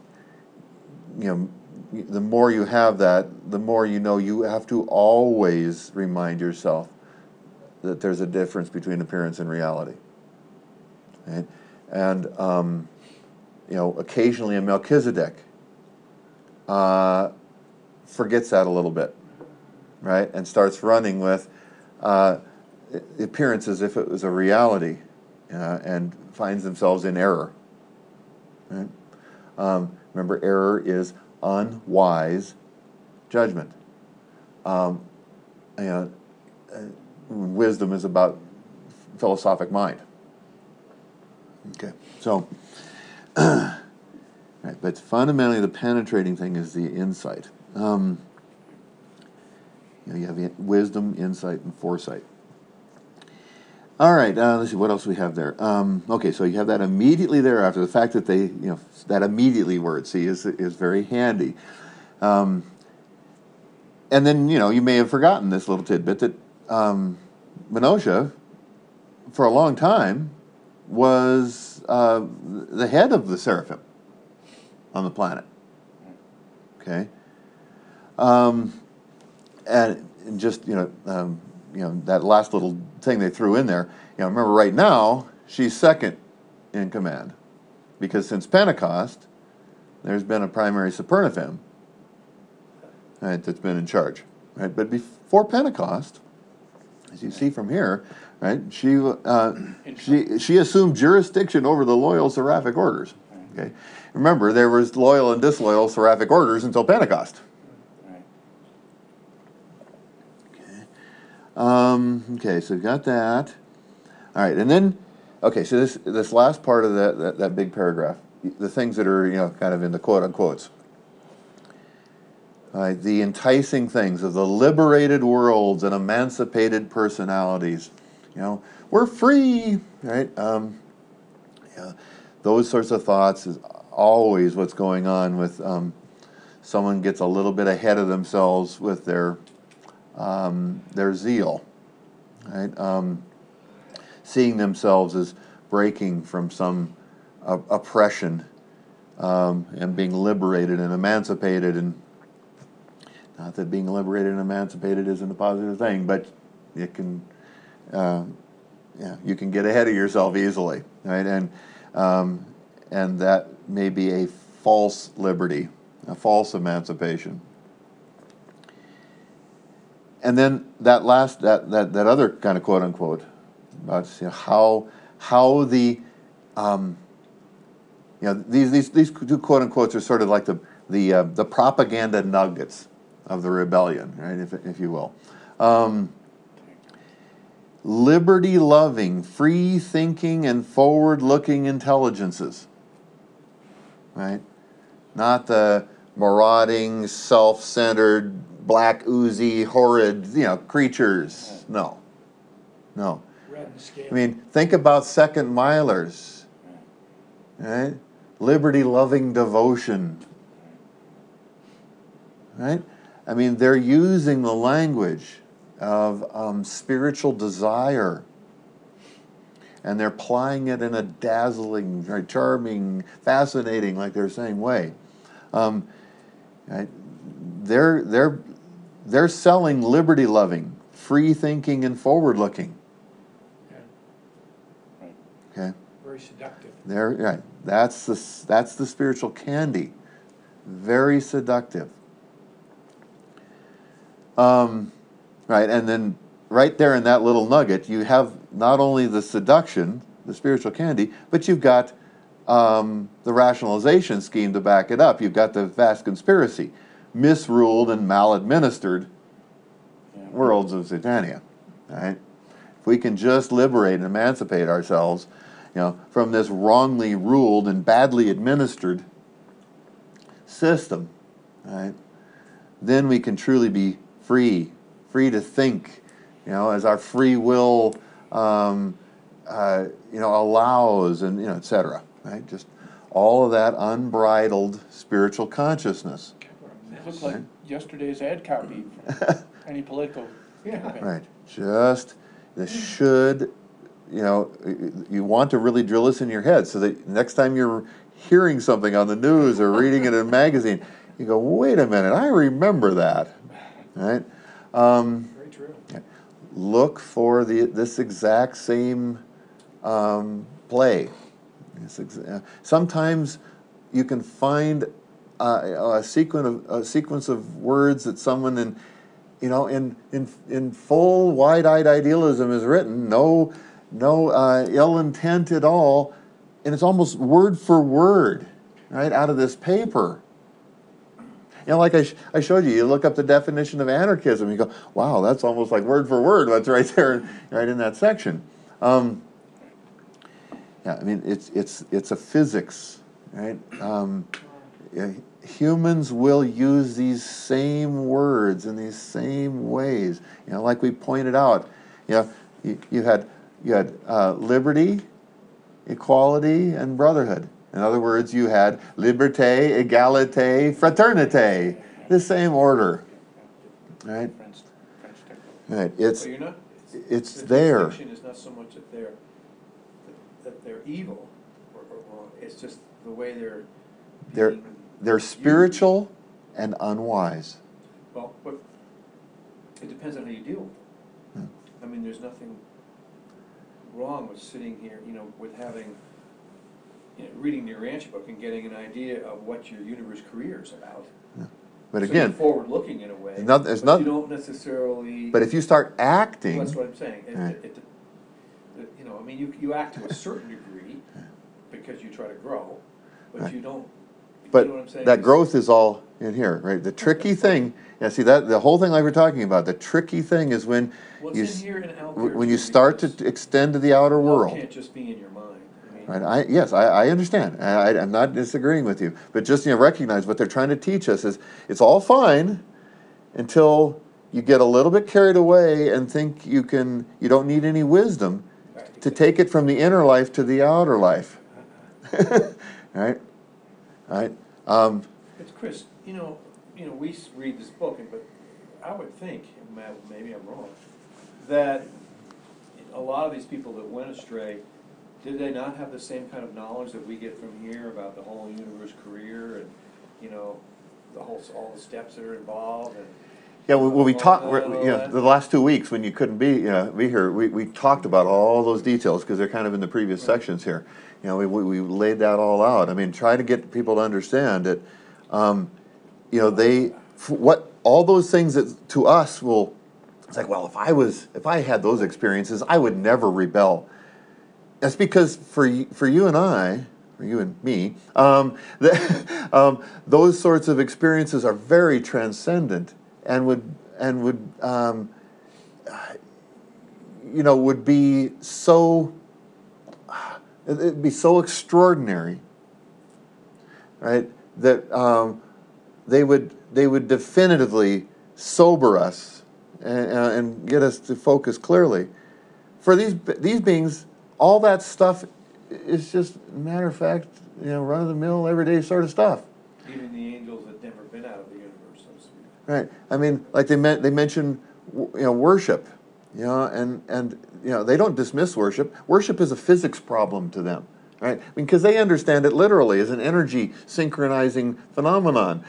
more you have that, the more you have to always remind yourself that there's a difference between appearance and reality. Right? And occasionally a Melchizedek forgets that a little bit, right? And starts running with appearance as if it was a reality, and finds themselves in error. Right? Remember, error is unwise judgment. Wisdom is about philosophic mind. Okay, so, right, but fundamentally the penetrating thing is the insight. You have wisdom, insight, and foresight. All right, let's see, what else we have there? Okay, so you have that immediately thereafter. The fact that they, that immediately word, see, is very handy. And then, you may have forgotten this little tidbit that Menosha, for a long time, was the head of the seraphim on the planet. Okay? And just, that last little thing they threw in there, remember right now, she's second in command. Because since Pentecost, there's been a primary Supernafem, right, that's been in charge. Right? But before Pentecost, as you see from here, right, she assumed jurisdiction over the loyal seraphic orders. Okay? Remember, there was loyal and disloyal seraphic orders until Pentecost. Okay, so we've got that. All right, and then Okay, so this last part of that big paragraph, the things that are, you know, kind of in the quote unquotes. The enticing things of the liberated worlds and emancipated personalities. You know, we're free, right? Yeah, those sorts of thoughts is always what's going on with someone gets a little bit ahead of themselves with their zeal, right? Seeing themselves as breaking from some oppression and being liberated and emancipated, and not that being liberated and emancipated isn't a positive thing, but it can, yeah, you can get ahead of yourself easily, right? And that may be a false liberty, a false emancipation. And then that last that other kind of quote unquote about, you know, how the you know, these two quote unquotes are sort of like the propaganda nuggets of the rebellion, right, if you will. Liberty-loving, free-thinking, and forward-looking intelligences, right? Not the marauding, self-centered, black, oozy, horrid, you know, creatures. No, no. Red and scale. I mean, think about second milers, right? Liberty-loving devotion, right? I mean, they're using the language of spiritual desire, and they're applying it in a dazzling, very charming, fascinating, like they're saying, way. Right? They're selling liberty-loving, free-thinking, and forward-looking. Okay. Very seductive. Right. That's the spiritual candy. Very seductive. Right, and then right there in that little nugget, you have not only the seduction, the spiritual candy, but you've got the rationalization scheme to back it up. You've got the vast conspiracy, misruled and maladministered worlds of Satania. Right? If we can just liberate and emancipate ourselves, you know, from this wrongly ruled and badly administered system, right, then we can truly be free to think, you know, as our free will, you know, allows, and, you know, etc. Right? Just all of that unbridled spiritual consciousness. It looks like yesterday's ad copy from any political campaign. Right. Just this should, you know, you want to really drill this in your head so that next time you're hearing something on the news or reading it in a magazine, you go, wait a minute, I remember that. Right? Very true. Look for this exact same play. Sometimes you can find a sequence of words that someone in full wide-eyed idealism has written, no ill intent at all, and it's almost word for word, right, out of this paper. You know, like I showed you, you look up the definition of anarchism, you go, wow, that's almost like word for word what's right there, right in that section. Yeah, I mean, it's a physics, right? Humans will use these same words in these same ways. You know, like we pointed out, you know, you had liberty, equality, and brotherhood. In other words, you had liberté, égalité, fraternité, the same order, right? Right. But you're not, It's the there. distinction is not so much that they're evil, or it's just the way They're being they're spiritual and unwise. well, but it depends on how you deal with them. I mean, there's nothing wrong with sitting here, you know, with having, you know, reading your ranch book and getting an idea of what your universe career is about. But So again, you're forward-looking in a way, there's but not. you don't necessarily. But if you start Well, acting, that's what I'm saying. Right. You know, I mean, you act to a certain degree because you try to grow, but Right. you don't But know what I'm saying? that growth is all in here, right? The tricky thing, yeah, see that the whole thing like we're talking about, the tricky thing is when Well, you it's in here and out there when you too, start to because extend to the outer love world. can't just be in your mind. I mean, Right. I understand. I'm not disagreeing with you, but just recognize what they're trying to teach us is it's all fine until you get a little bit carried away and think you don't need any wisdom Right, to take it from the inner life to the outer life. Right. Right. But Chris, we read this book, but I would think, and maybe I'm wrong, that a lot of these people that went astray, did they not have the same kind of knowledge that we get from here about the whole universe career and, all the steps that are involved and Yeah, well, we talked, all that? the last 2 weeks when you couldn't be here, we talked about all those details because they're kind of in the previous sections here. We laid that all out. I mean, try to get people to understand that, all those things that to us it's like, well, if I had those experiences, I would never rebel. That's because for you and I, for you and me, those sorts of experiences are very transcendent and would be so it'd be so extraordinary, right? That they would definitively sober us and get us to focus clearly. For these beings, all that stuff is just matter of fact, run of the mill, everyday sort of stuff. Even the angels that never been out of the universe, so to speak. Right. I mean, like they mention, worship, and they don't dismiss worship. Worship is a physics problem to them, right? Because they understand it literally as an energy synchronizing phenomenon,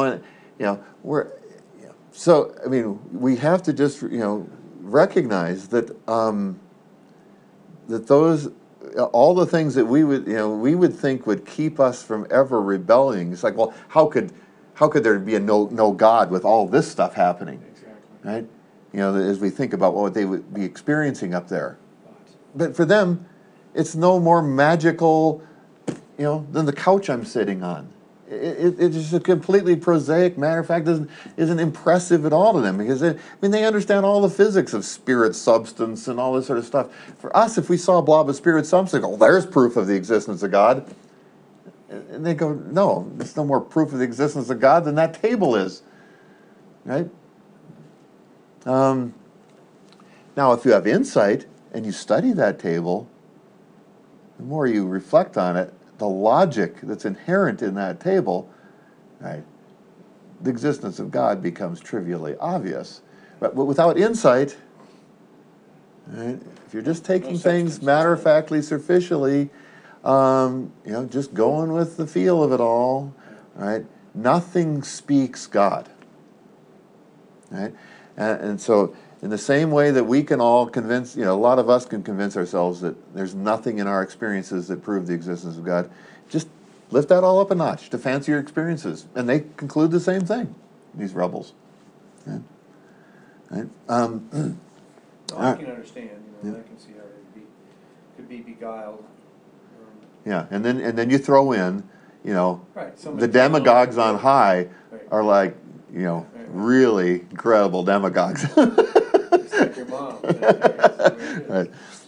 So I mean, we have to just recognize that that those all the things that we would think would keep us from ever rebelling. It's like, well, how could there be a no God with all this stuff happening? exactly. Right? As we think about what they would be experiencing up there. But for them, it's no more magical, than the couch I'm sitting on. It's just a completely prosaic matter of fact. Isn't impressive at all to them because they understand all the physics of spirit substance and all this sort of stuff. For us, if we saw a blob of spirit substance, there's proof of the existence of God. And they go, no, there's no more proof of the existence of God than that table is, right? Now, if you have insight and you study that table, the more you reflect on it, the logic that's inherent in that table, right? The existence of God becomes trivially obvious. But without insight, right, if you're just taking things matter-of-factly, superficially, just going with the feel of it all, right? Nothing speaks God, right? And so, in the same way that we can all convince, a lot of us can convince ourselves that there's nothing in our experiences that prove the existence of God, just lift that all up a notch to fancier experiences, and they conclude the same thing. These rebels, right? I can understand. I can see how they could be beguiled. Yeah, and then you throw in, Right, the demagogues on high are like, really incredible demagogues. It's like your mom. Right.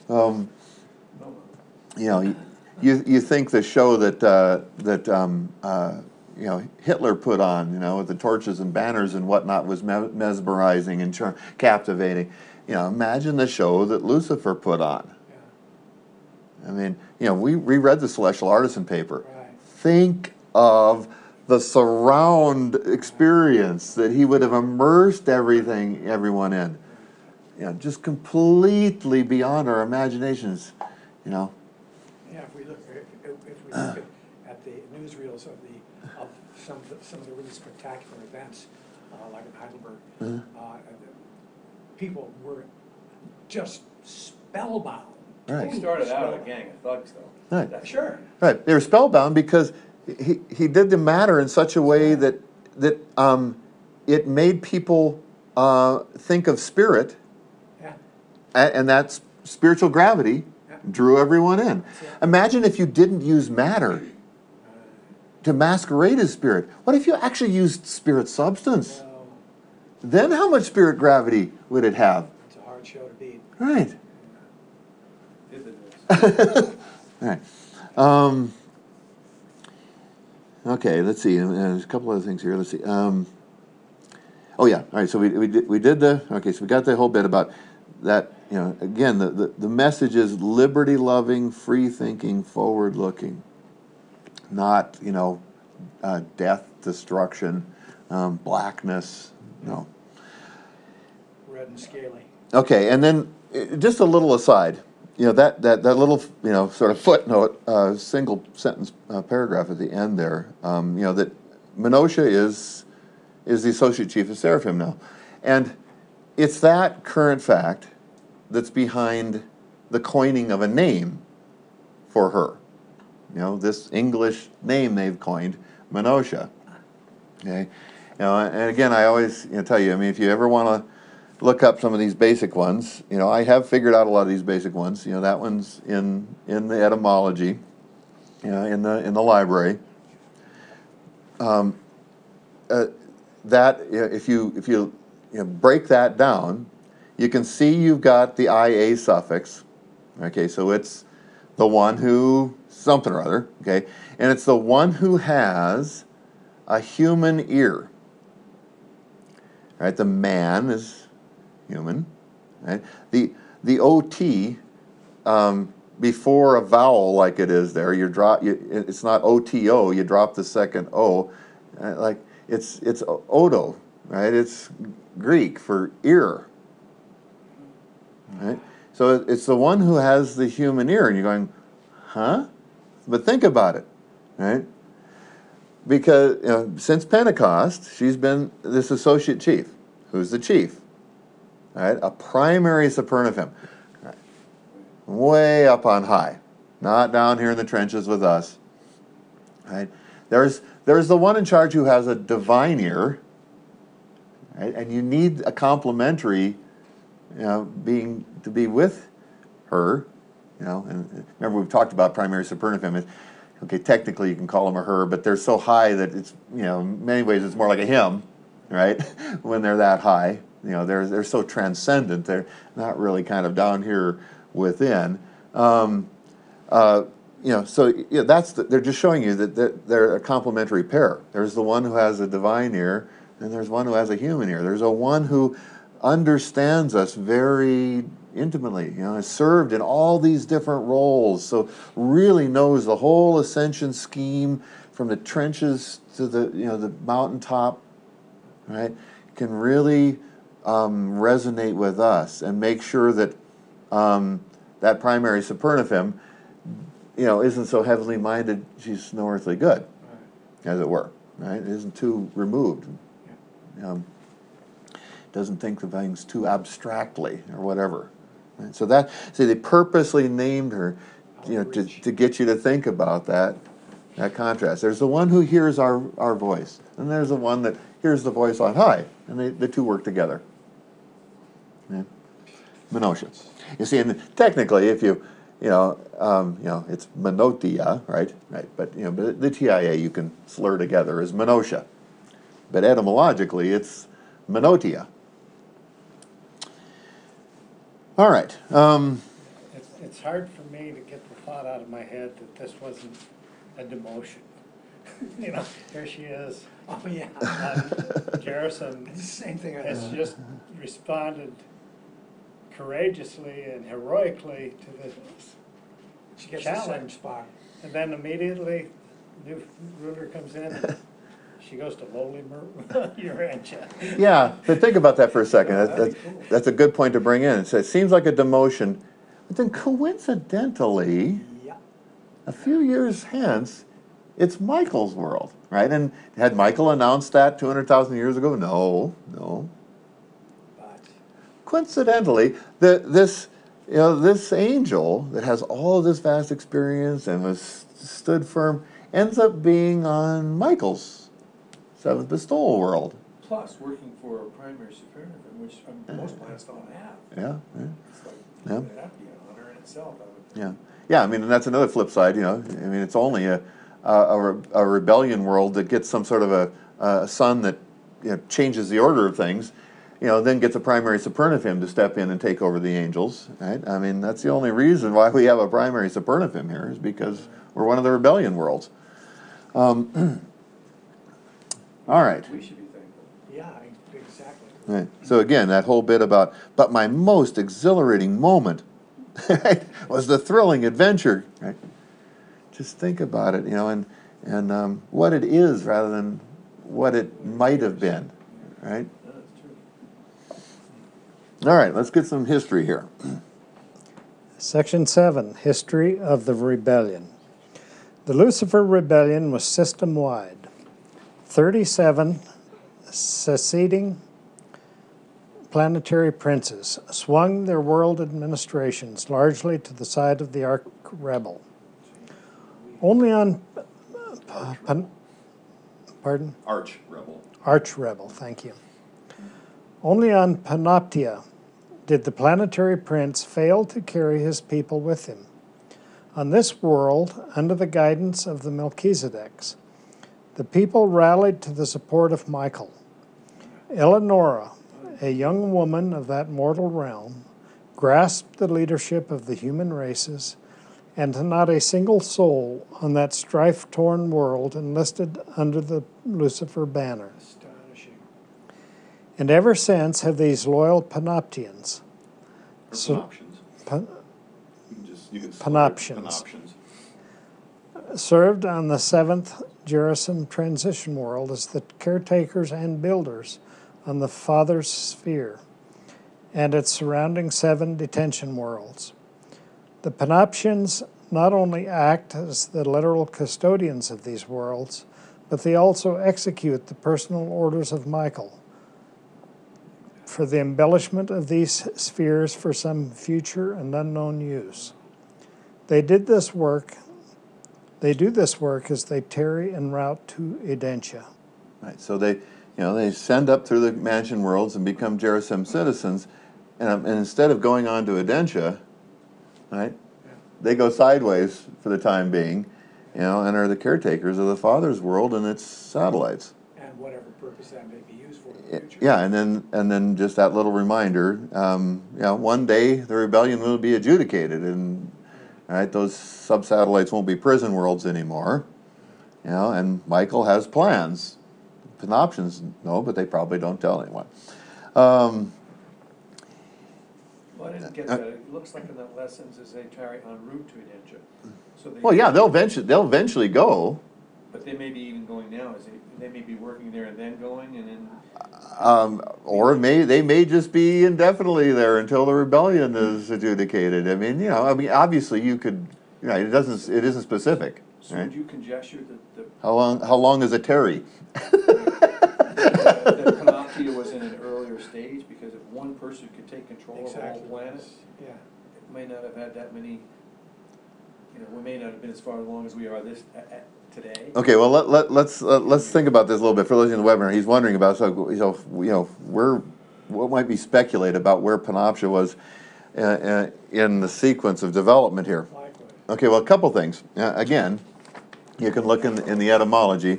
You think the show that Hitler put on, with the torches and banners and whatnot was mesmerizing and captivating. Imagine the show that Lucifer put on. I mean, we reread the Celestial Artisan paper. Right. Think of the surround experience that he would have immersed everyone in. Just completely beyond our imaginations, Yeah, if we look at the newsreels of some of the really spectacular events, like in Heidelberg, people were just spellbound. Right. He started out a gang of thugs, though. Right. Sure. Right. They were spellbound because he did the matter in such a way that it made people think of spirit, and that spiritual gravity drew everyone in. Imagine if you didn't use matter. to masquerade as spirit. What if you actually used spirit substance? Well, Then how much spirit gravity would it have? it's a hard show to beat. Right. Vividness. All right. Okay, let's see. There's a couple other things here. Let's see. Oh yeah. All right. So we did the. Okay. So we got the whole bit about that. You know, again, the message is liberty loving, free thinking, forward looking, not death, destruction, blackness. No. Red and scaly. Okay, and then just a little aside, that little sort of footnote, single sentence paragraph at the end there, that Menosha is the associate chief of Seraphim now, and it's that current fact that's behind the coining of a name for her. This English name they've coined, Menosha. Okay, and again, I always tell you, I mean, if you ever want to look up some of these basic ones. I have figured out a lot of these basic ones. That one's in the etymology, in the library. That if you break that down, you can see you've got the IA suffix. Okay, so it's the one who something or other. Okay, and it's the one who has a human ear. Right, the man is human, right? The OT before a vowel like it is there, it's not OTO. You drop the second O, like it's odo, right? It's Greek for ear, right? So it's the one who has the human ear, and you're going, huh? But think about it, right? Because since Pentecost, she's been this associate chief. Who's the chief? Right? A primary Supernifim. Right. Way up on high. Not down here in the trenches with us. Right? There's the one in charge who has a divine ear. Right? And you need a complementary being to be with her. And remember we've talked about primary Supernifim. Okay, technically you can call them a her, but they're so high that it's, in many ways it's more like a him, right? When they're that high. They're so transcendent. They're not really kind of down here within. So that's they're just showing you that they're a complementary pair. There's the one who has a divine ear, and there's one who has a human ear. There's a one who understands us very intimately. Has served in all these different roles, so really knows the whole ascension scheme from the trenches to the mountaintop. Right, can really resonate with us and make sure that that primary Supernifim, isn't so heavenly minded. She's no earthly good, as it were. Right, it isn't too removed. Doesn't think of things too abstractly or whatever. Right? So they purposely named her, to get you to think about that contrast. There's the one who hears our voice, and there's the one that hears the voice on high, and the two work together. Yeah. Menosha. You see, and technically, if it's Menotia, right? But but the TIA you can slur together as Menosha, but etymologically it's Menotia. All right. It's hard for me to get the thought out of my head that this wasn't a demotion. Here she is. Oh, yeah. Garrison It's the same thing. has just responded courageously and heroically to this, She gets the same challenge. spot. and then immediately new ruler comes in and she goes to lowly Urantia. Yeah, but think about that for a second. That's a good point to bring in. It seems like a demotion, but then coincidentally, Yeah. a few years hence, it's Michael's world, right? And had Michael announced that 200,000 years ago? No. But Coincidentally, this angel that has all of this vast experience and was stood firm ends up being on Michael's seventh bestowal world. Plus, working for a primary Supernifim, which most planets don't have. Yeah. It's like, Yeah. that'd be an honor in itself, I would think. Yeah, I mean, and that's another flip side. I mean, it's only a a rebellion world that gets some sort of a son that changes the order of things, then gets a primary Supernifim to step in and take over the angels, right? I mean, that's the only reason why we have a primary Supernifim here, is because we're one of the rebellion worlds. All right. We should be thankful. Yeah, exactly. Right. So again, that whole bit about, but my most exhilarating moment right, was the thrilling adventure. Right? Just think about it, and what it is rather than what it might have been. Right. No, that's true. All right. Let's get some history here. Section 7, History of the Rebellion. The Lucifer Rebellion was system-wide. 37 seceding planetary princes swung their world administrations largely to the side of the Arch-Rebel. Only on... pardon? Arch-Rebel. Arch-Rebel, thank you. Only on Panoptia did the planetary prince fail to carry his people with him. On this world, under the guidance of the Melchizedeks, the people rallied to the support of Michael. Eleonora, a young woman of that mortal realm, grasped the leadership of the human races, and not a single soul on that strife-torn world enlisted under the Lucifer banner. Astonishing. And ever since have these loyal Panoptians, Panoptians, served on the 7th Gerusim transition world as the caretakers and builders on the Father's sphere and its surrounding 7 detention worlds. The Panoptians not only act as the literal custodians of these worlds, but they also execute the personal orders of Michael for the embellishment of these spheres for some future and unknown use. They do this work as they tarry en route to Edentia. Right. So they send up through the mansion worlds and become Gerusim citizens, and instead of going on to Edentia, right, they go sideways for the time being, and are the caretakers of the Father's world and its satellites. And whatever purpose that may be used for in the future. Yeah, and then just that little reminder, one day the rebellion will be adjudicated, and those sub-satellites won't be prison worlds anymore, and Michael has plans. Panoptians know, but they probably don't tell anyone. Well, I didn't get that. It looks like in that lessons as they tarry en route to Edentia. So they, Well, yeah, they'll eventually go. But they may be even going now. They may be working there and then going, and then. Or they may just be indefinitely there until the rebellion is adjudicated. I mean, obviously you could. It isn't specific. So Right? would you conjecture that How long is a tarry? that Panoptia was in an earlier stage? Because if one person could take control of the whole planet, Yeah. it may not have had that many. We may not have been as far along as we are today. Okay, well let's think about this a little bit. For those in the webinar, he's wondering about what might be speculated about where Panoptia was in the sequence of development here. Likewise. Okay, well, a couple things. Again, you can look in the etymology.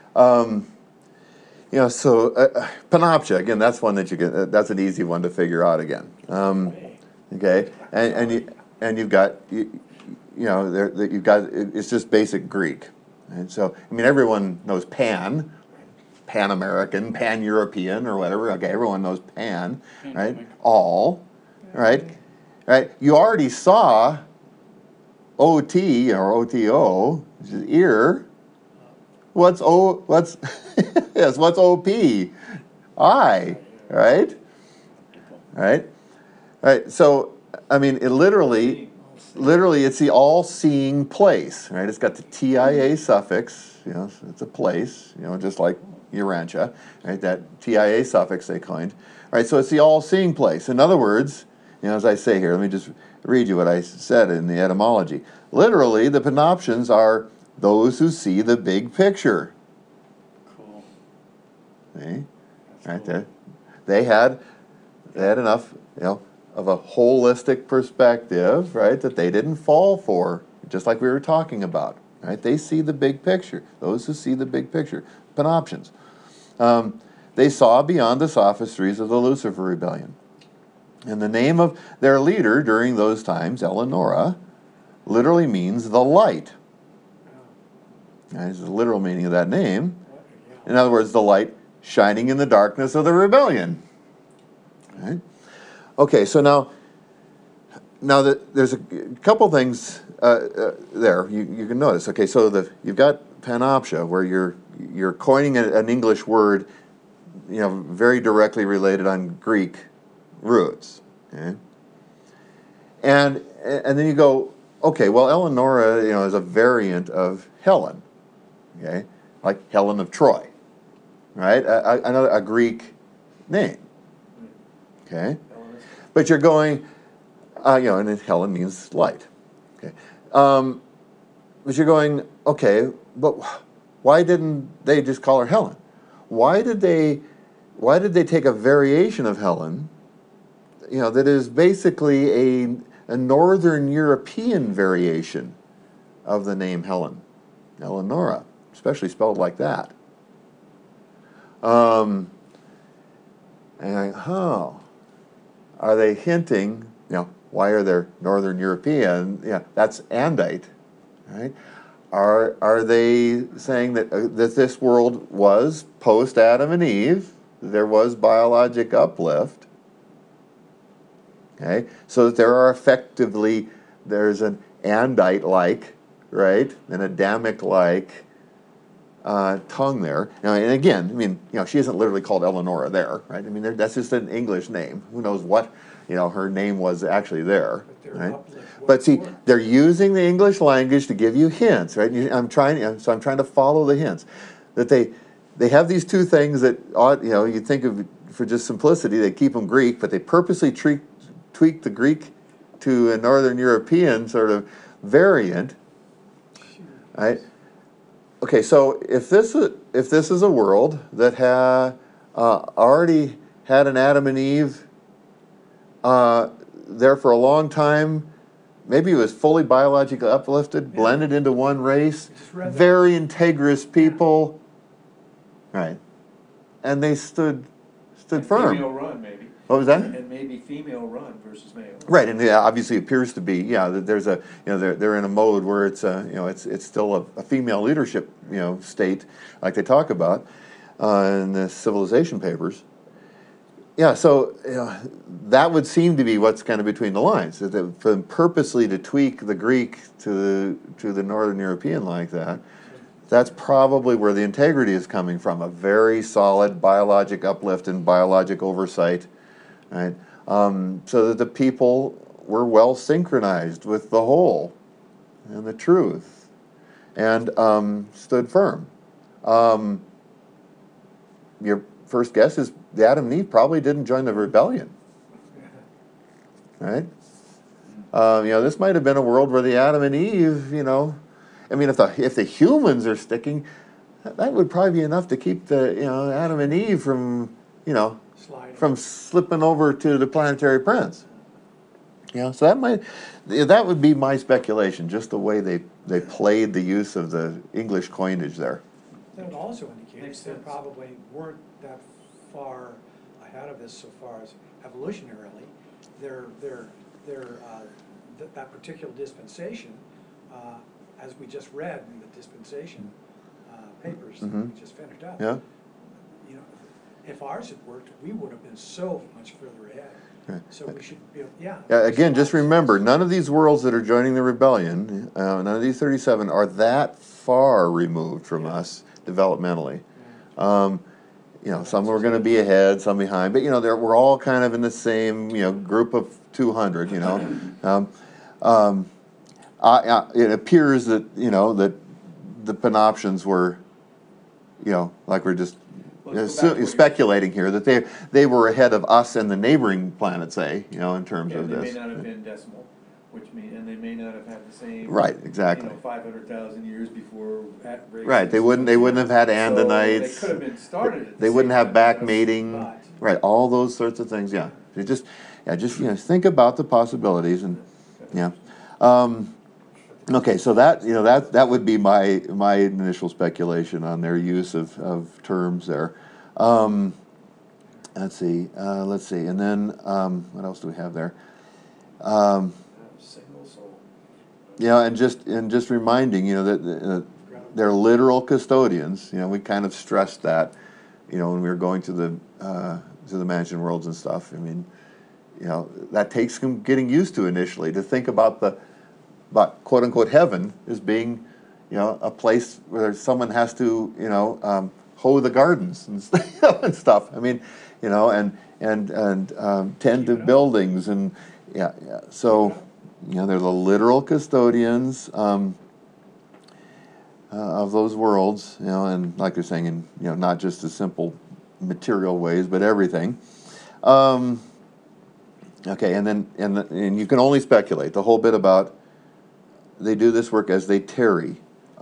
Panoptia, again, that's one that you can. That's an easy one to figure out again. Okay, and you've got you've got it's just basic Greek, and so everyone knows Pan-American, Pan-European, or whatever. Okay, everyone knows Pan, right? All, right? You already saw OT or OTO, which is ear. What's yes? What's OP? Eye, right? Right. So it literally, it's the all-seeing place, right? It's got the TIA suffix. It's a place. Just like Urantia, right? That TIA suffix they coined. Right. So it's the all-seeing place. In other words, as I say here, let me just read you what I said in the etymology. Literally, the Panoptians are those who see the big picture. Cool. See? Right Cool. there. They had enough, of a holistic perspective, right, that they didn't fall for, just like we were talking about, right? They see the big picture. Those who see the big picture, Penoptians. They saw beyond the sophistries of the Lucifer rebellion. And the name of their leader during those times, Eleonora, literally means the light. That is the literal meaning of that name. In other words, the light shining in the darkness of the rebellion. Right? Okay, so now there's a couple things there you can notice. Okay, so you've got panoptia, where you're coining an English word, very directly related on Greek roots. Okay, and then you go, okay, well, Eleonora, is a variant of Helen. Okay, like Helen of Troy, right? A Greek name. Okay, but you're going, and Helen means light. Okay, but you're going, okay, but why didn't they just call her Helen? Why did they take a variation of Helen, that is basically a Northern European variation of the name Helen, Eleonora, especially spelled like that? And are they hinting, why are they Northern European? That's Andite, right? Are they saying that this world was post Adam and Eve? There was biologic uplift. Okay, so that there's an Andite-like, right, an Adamic-like tongue there. And again, she isn't literally called Eleonora there, right? That's just an English name. Who knows what, her name was actually there, right? But see, they're using the English language to give you hints, right? I'm trying to follow the hints. That they have these two things that you think of for just simplicity. They keep them Greek, but they purposely tweak the Greek to a Northern European sort of variant, right? Okay, so if this is a world that already had an Adam and Eve there for a long time, maybe it was fully biologically uplifted, blended into one race, very integrous people, right? And they stood firm. Female run, maybe. What was that? And maybe female run versus male. Right, and obviously appears to be, that there's they're in a mode where it's it's still a female leadership, state, like they talk about in the civilization papers. Yeah, so that would seem to be what's kind of between the lines. For them purposely to tweak the Greek to the Northern European like that, that's probably where the integrity is coming from. A very solid biologic uplift and biologic oversight, right? So that the people were well synchronized with the whole and the truth, and stood firm. Your first guess is the Adam and Eve probably didn't join the rebellion, right? This might have been a world where the Adam and Eve, if the humans are sticking, that would probably be enough to keep the Adam and Eve from from slipping over to the planetary prince. So that would be my speculation, just the way they played the use of the English coinage there. That would also indicate they probably weren't that far ahead of us so far as evolutionarily. That particular dispensation, as we just read in the dispensation papers that we just finished up. Yeah. If ours had worked, we would have been so much further ahead. Okay. So we should be, Again, just remember, none of these worlds that are joining the rebellion, none of these 37 are that far removed from us developmentally. Some are going to be ahead, some behind, but we're all kind of in the same group of 200. It appears that that the Penoptians were, like we're just speculating here, that they were ahead of us and the neighboring planets, in terms of this. They may not have been decimal, and they may not have had the same. Right, exactly. 500,000 years before. Right, they wouldn't have had Andonites. So they could have been started. They wouldn't have back mating. Right, all those sorts of things. Yeah, just think about the possibilities, and But Okay, so that would be my initial speculation on their use of terms there. Um, let's see, and then what else do we have there? Single soul. And just reminding that they're literal custodians. We kind of stressed that, when we were going to the mansion worlds and stuff. I mean, that takes some getting used to initially to think about quote unquote heaven as being, a place where someone has to, hoe the gardens and, and stuff. I mean, and tend to buildings and yeah. So, they're the literal custodians of those worlds, and like you're saying, in not just the simple material ways, but everything. Okay, and you can only speculate. The whole bit about they do this work as they tarry.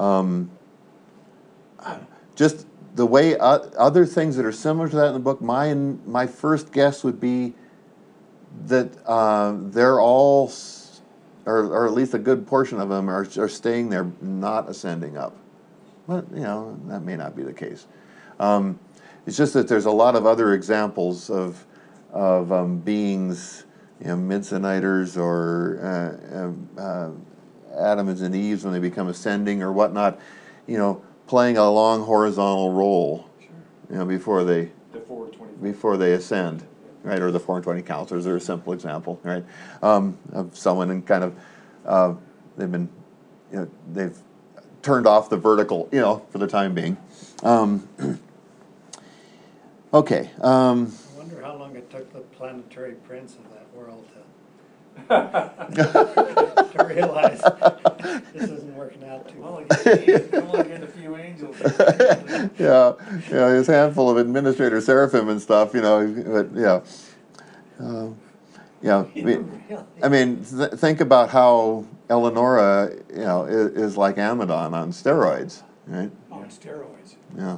Just the way other things that are similar to that in the book, my first guess would be that they're all, or at least a good portion of them, are staying there, not ascending up. But, that may not be the case. It's just that there's a lot of other examples of beings, Midsoniters or Adams and Eves when they become ascending or whatnot, playing a long horizontal role, before they The 424. before they ascend, right? Or the 420 counselors are a simple example, right? Of someone in kind of they've turned off the vertical, for the time being. Okay. I wonder how long it took the planetary prince of that world to realize this isn't working out too well. Only get a few angels. Yeah, his handful of administrator seraphim and stuff, but yeah. I mean, think about how Eleonora, is like Amadon on steroids, right? On steroids. Yeah.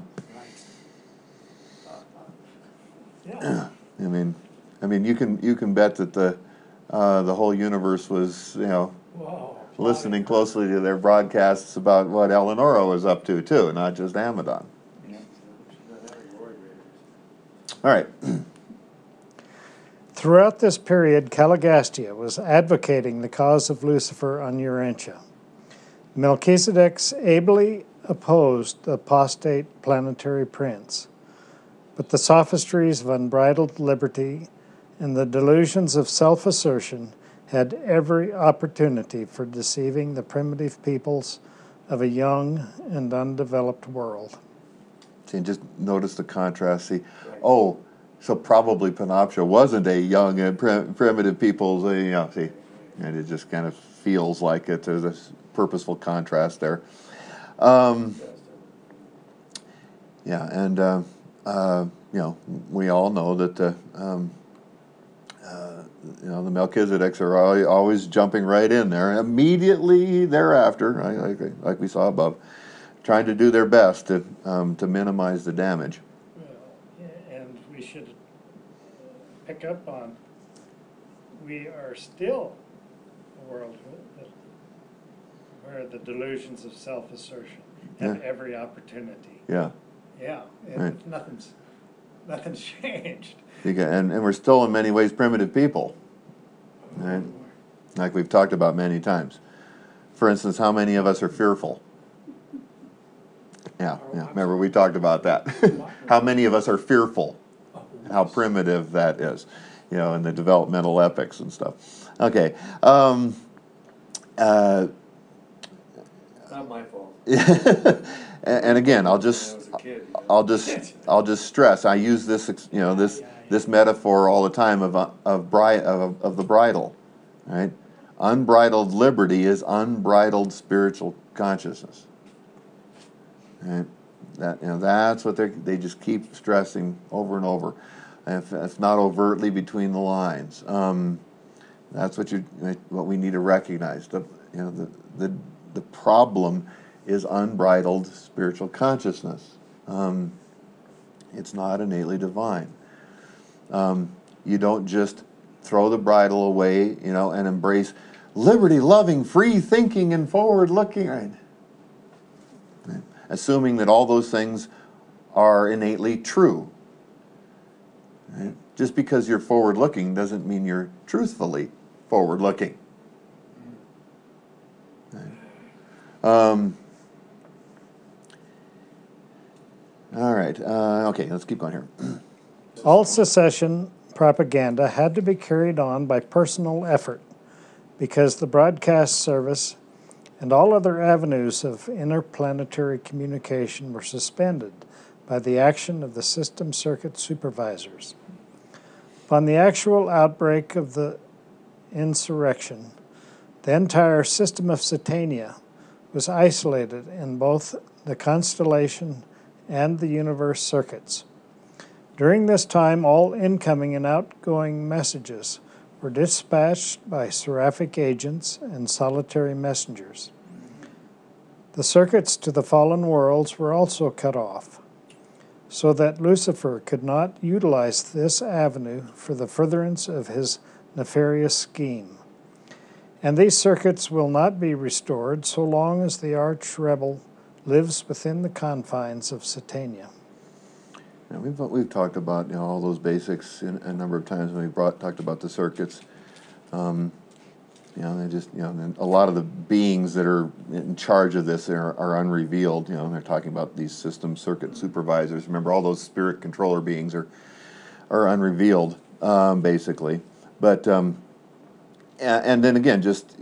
Right. Yeah. I mean, you can bet that the whole universe was, Whoa. listening closely to their broadcasts about what Eleonora was up to too, not just Amadon. All right. Throughout this period, Caligastia was advocating the cause of Lucifer on Urantia. Melchizedek's ably opposed the apostate planetary prince, but the sophistries of unbridled liberty and the delusions of self-assertion had every opportunity for deceiving the primitive peoples of a young and undeveloped world. See, just notice the contrast. See, so probably Panoptia wasn't a young and primitive people. See, and it just kind of feels like it. There's a purposeful contrast there. Yeah, and we all know that the Melchizedeks are always jumping right in there immediately thereafter, like we saw above, trying to do their best to minimize the damage. And we should pick up on, we are still a world where the delusions of self-assertion have every opportunity. Yeah. Yeah, Right. nothing's changed. And we're still in many ways primitive people, right? Like we've talked about many times. For instance, how many of us are fearful? Yeah. Remember, we talked about that. How many of us are fearful? How primitive that is, in the developmental epics and stuff. Okay. Not my fault. And again, I'll just stress. I use this, this metaphor all the time of the bridle, right? Unbridled liberty is unbridled spiritual consciousness. Right? That's what they just keep stressing over and over. If not overtly between the lines, that's what we need to recognize. The problem is unbridled spiritual consciousness. It's not innately divine. You don't just throw the bridle away, and embrace liberty-loving, free-thinking, and forward-looking, right? Assuming that all those things are innately true. Right? Just because you're forward-looking doesn't mean you're truthfully forward-looking. Right? All right, okay, let's keep going here. All secession propaganda had to be carried on by personal effort because the broadcast service and all other avenues of interplanetary communication were suspended by the action of the system circuit supervisors. Upon the actual outbreak of the insurrection, the entire system of Satania was isolated in both the constellation and the universe circuits. During this time, all incoming and outgoing messages were dispatched by seraphic agents and solitary messengers. The circuits to the fallen worlds were also cut off, so that Lucifer could not utilize this avenue for the furtherance of his nefarious scheme. And these circuits will not be restored so long as the arch-rebel lives within the confines of Satania. Now, we've talked about all those basics a number of times when we talked about the circuits. They just and a lot of the beings that are in charge of this are unrevealed. They're talking about these system circuit supervisors. Remember, all those spirit controller beings are unrevealed, basically. But and then again, just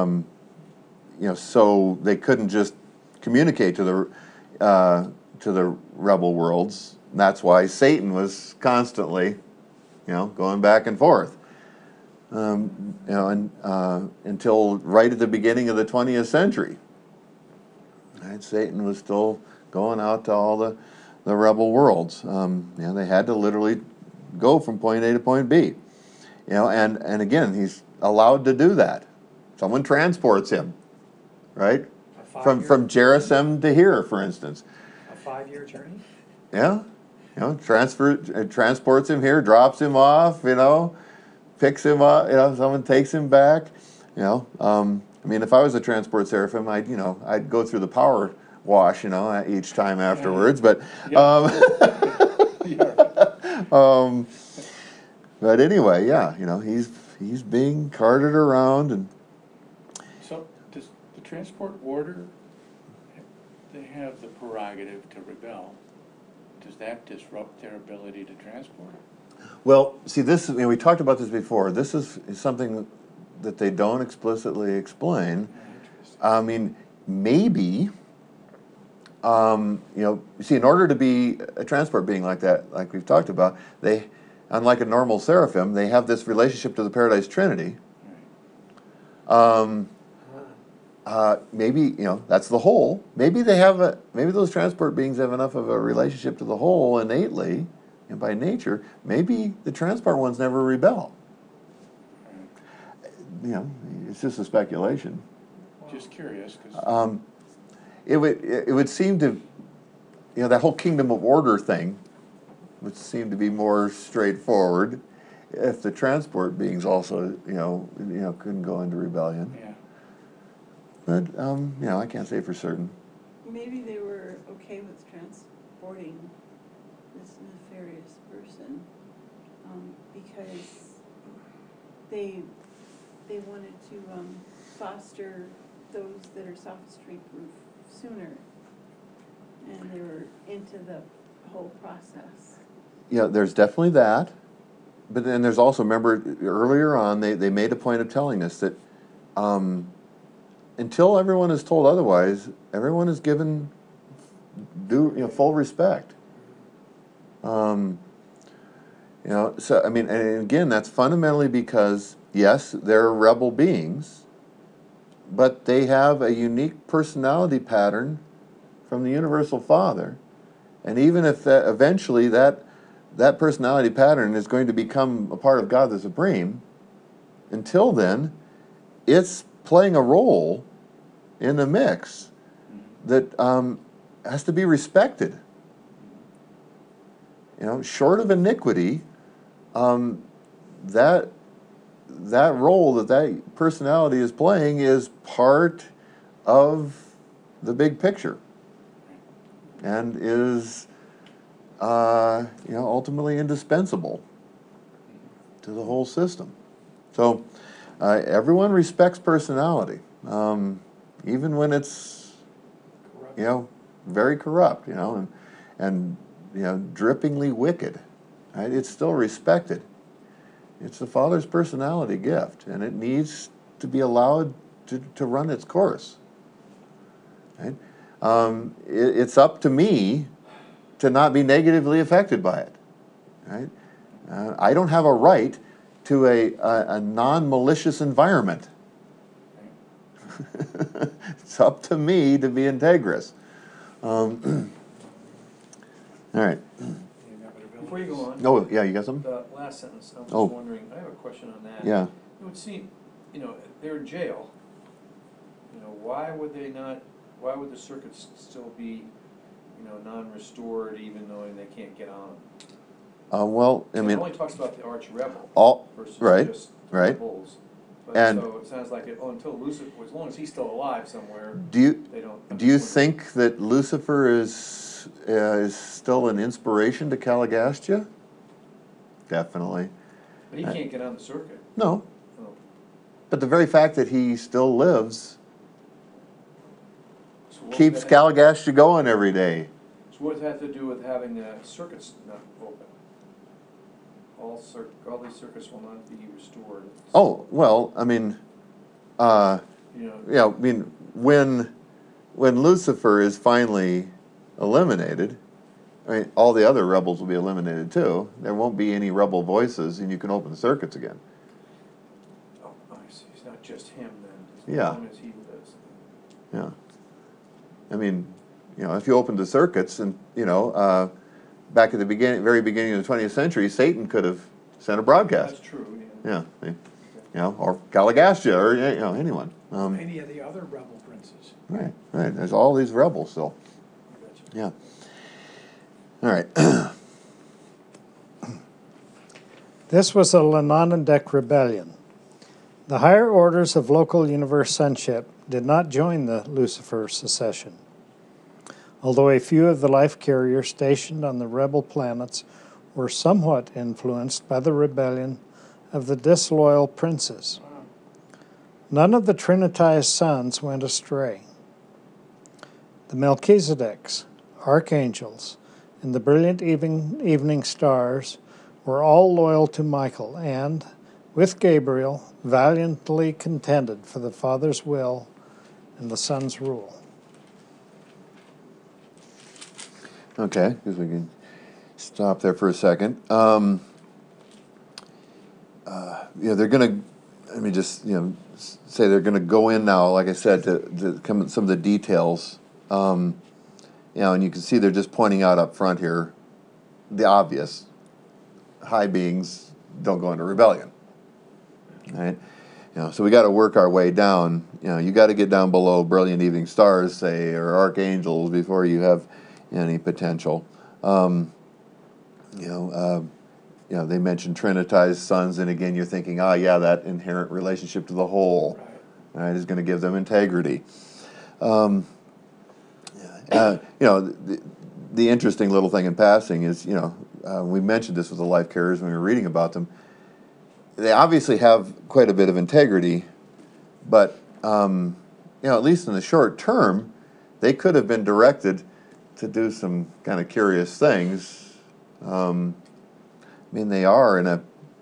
so they couldn't just communicate to the rebel worlds. That's why Satan was constantly, going back and forth, until right at the beginning of the 20th century. Right? Satan was still going out to all the rebel worlds. They had to literally go from point A to point B. And again, he's allowed to do that. Someone transports him, right? From Jerusalem to here, for instance. A 5-year journey? Yeah. Transports him here, drops him off, picks him up, someone takes him back. If I was a transport seraphim, I'd go through the power wash, each time afterwards. But but anyway, he's being carted around. And So does the transport order, they have the prerogative to rebel? Does that disrupt their ability to transport? well, see, this we talked about this before. This is something that they don't explicitly explain. I mean, maybe. See, in order to be a transport being like that, like we've talked about, they, unlike a normal seraphim, they have this relationship to the Paradise Trinity. Maybe that's the whole. Maybe maybe those transport beings have enough of a relationship to the whole innately, and by nature. Maybe the transport ones never rebel. It's just a speculation. Just curious, because It would seem to, that whole kingdom of order thing would seem to be more straightforward if the transport beings also, couldn't go into rebellion. yeah. But, I can't say for certain. Maybe they were okay with transporting this nefarious person, because they wanted to foster those that are sophistry proof sooner, and they were into the whole process. Yeah, there's definitely that. But then there's also, remember, earlier on, they made a point of telling us that until everyone is told otherwise, everyone is given full respect. So, I mean, and again, that's fundamentally because, yes, they're rebel beings, but they have a unique personality pattern from the Universal Father. And even if eventually that personality pattern is going to become a part of God the Supreme, until then, it's playing a role in the mix that has to be respected. Short of iniquity, that that role that personality is playing is part of the big picture, and is ultimately indispensable to the whole system. So everyone respects personality, even when it's very corrupt, and drippingly wicked. Right? It's still respected. It's the Father's personality gift, and it needs to be allowed to run its course. Right? It's up to me to not be negatively affected by it. Right? I don't have a right to a non-malicious environment. It's up to me to be integrous. All right. Before you go on. Oh, yeah, you got something? The last sentence, I was Oh. just wondering, I have a question on that. Yeah. It would seem, they're in jail. Why would the circuits still be, non-restored even though they can't get on? Well, I It mean, only talks about the arch rebel versus right, just the right. rebels. But And- so it sounds like until Lucifer, as long as he's still alive somewhere, do they don't. you think that Lucifer is still an inspiration to Caligastia? Definitely. But he can't get on the circuit. No, Oh. but the very fact that he still lives So what keeps does that have- Caligastia going every day. So what does that have to do with having the circuits not open? All these circuits will not be restored. Oh, well, I mean, when Lucifer is finally eliminated, all the other rebels will be eliminated too. There won't be any rebel voices, and you can open the circuits again. Oh, I see. It's not just him then. Yeah. As long as he lives. Yeah. I mean, if you opened the circuits, and back at the very beginning of the 20th century, Satan could have sent a broadcast. That's true, Yeah. Or Caligastia, or anyone. Any of the other rebel princes. Right. There's all these rebels still. I got you. Yeah. All right. This was a Lenonendek rebellion. The higher orders of local universe sonship did not join the Lucifer secession, although a few of the life carriers stationed on the rebel planets were somewhat influenced by the rebellion of the disloyal princes. None of the Trinitized sons went astray. The Melchizedeks, archangels, and the brilliant evening stars were all loyal to Michael and, with Gabriel, valiantly contended for the Father's will and the Son's rule. Okay, because we can stop there for a second. They're going to, let me just, say they're going to go in now, like I said, to come in some of the details. And you can see they're just pointing out up front here the obvious. High beings don't go into rebellion. Right? So we got to work our way down. You got to get down below brilliant evening stars, say, or archangels before you have any potential. They mentioned Trinitized sons, and again, you're thinking, that inherent relationship to the whole, right, is going to give them integrity. The interesting little thing in passing is, we mentioned this with the life carriers when we were reading about them. They obviously have quite a bit of integrity, but at least in the short term, they could have been directed to do some kind of curious things. They are in a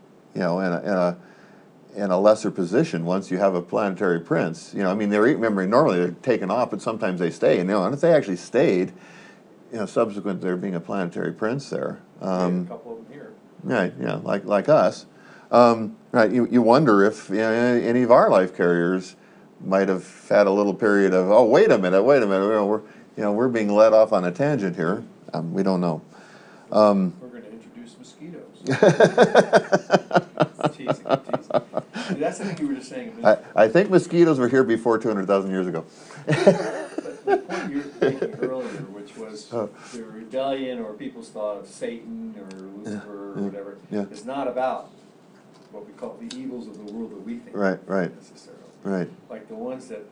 lesser position once you have a planetary prince. Normally they're taken off, but sometimes they stay. And if they actually stayed, subsequent to there being a planetary prince there. A couple of them here. Right, like us. Right, you wonder if any of our life carriers might have had a little period of, wait a minute, we're being led off on a tangent here. We don't know. We're going to introduce mosquitoes. teasing. That's the thing you were just saying. I think mosquitoes were here before 200,000 years ago. The point you were making earlier, which was the rebellion or people's thought of Satan or Lucifer or whatever, is not about what we call the evils of the world that we think Right, right. necessarily. Right. Like the ones that,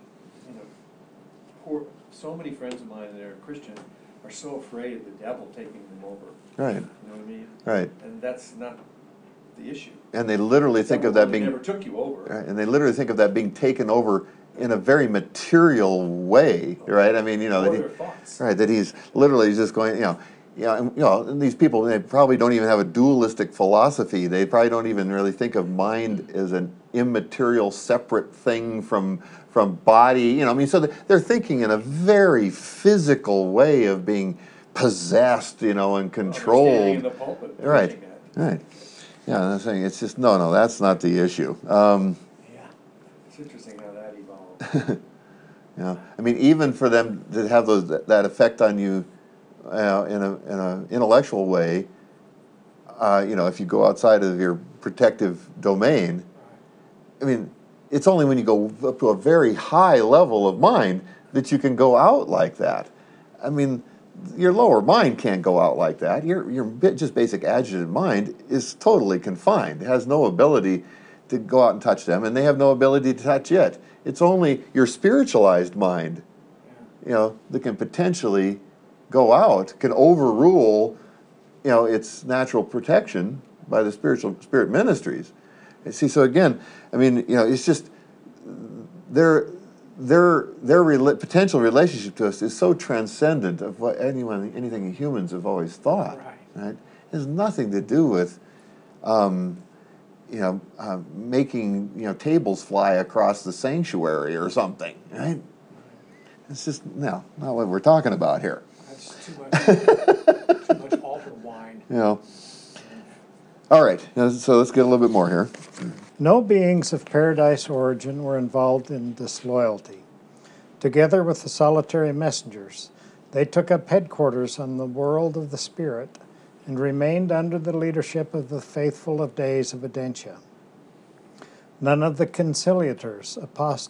so many friends of mine that are Christian are so afraid of the devil taking them over. Right. You know what I mean? Right. And that's not the issue. And they literally think of that Number one, being. they never took you over. Right, and they literally think of that being taken over in a very material way, right? I mean, Or that their thoughts. right, that he's literally just going, and these people, they probably don't even have a dualistic philosophy. They probably don't even really think of mind as an immaterial, separate thing from body. So they're thinking in a very physical way of being possessed, and Well, they're controlled. standing in the pulpit Right, preaching that. right. Yeah, I'm saying it's just no, that's not the issue. Yeah. It's interesting how that evolved. I mean, even for them to have that effect on you, in a intellectual way, if you go outside of your protective domain, I mean, it's only when you go up to a very high level of mind that you can go out like that. I mean, your lower mind can't go out like that. Your just basic adjutant mind is totally confined. It has no ability to go out and touch them, and they have no ability to touch it. It's only your spiritualized mind, that can potentially go out, can overrule, its natural protection by the spirit ministries. You see, so again, I mean, it's just their potential relationship to us is so transcendent of what anything humans have always thought. Right? It has nothing to do with, making tables fly across the sanctuary or something. Right? It's just not what we're talking about here. That's too much altar wine. All right, so let's get a little bit more here. No beings of paradise origin were involved in disloyalty. Together with the solitary messengers, they took up headquarters on the world of the spirit and remained under the leadership of the faithful of days of Adentia. None of the conciliators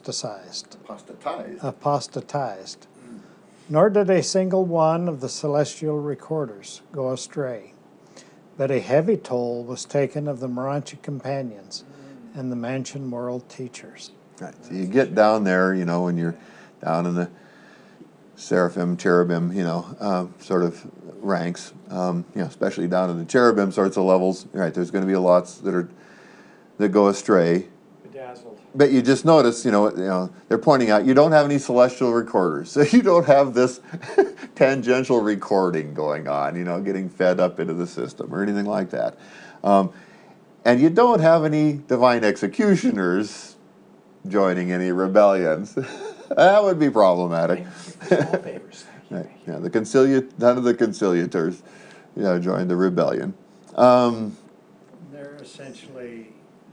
apostatized, nor did a single one of the celestial recorders go astray. But a heavy toll was taken of the Moranchi companions and the mansion world teachers. Right. So you get down there, when you're down in the seraphim, cherubim, sort of ranks, especially down in the cherubim sorts of levels. Right. There's going to be lots that go astray. Bedazzled. But you just notice, they're pointing out you don't have any celestial recorders, so you don't have this tangential recording going on, getting fed up into the system or anything like that. And you don't have any divine executioners joining any rebellions. That would be problematic. Small favors. Right. Yeah, none of the conciliators, joined the rebellion. They're essentially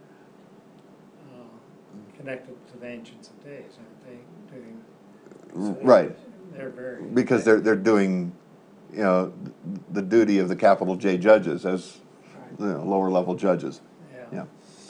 connected to the Ancients of Days, aren't they? Right. They're very... Because they're doing, the duty of the capital J judges as lower level judges. Yeah.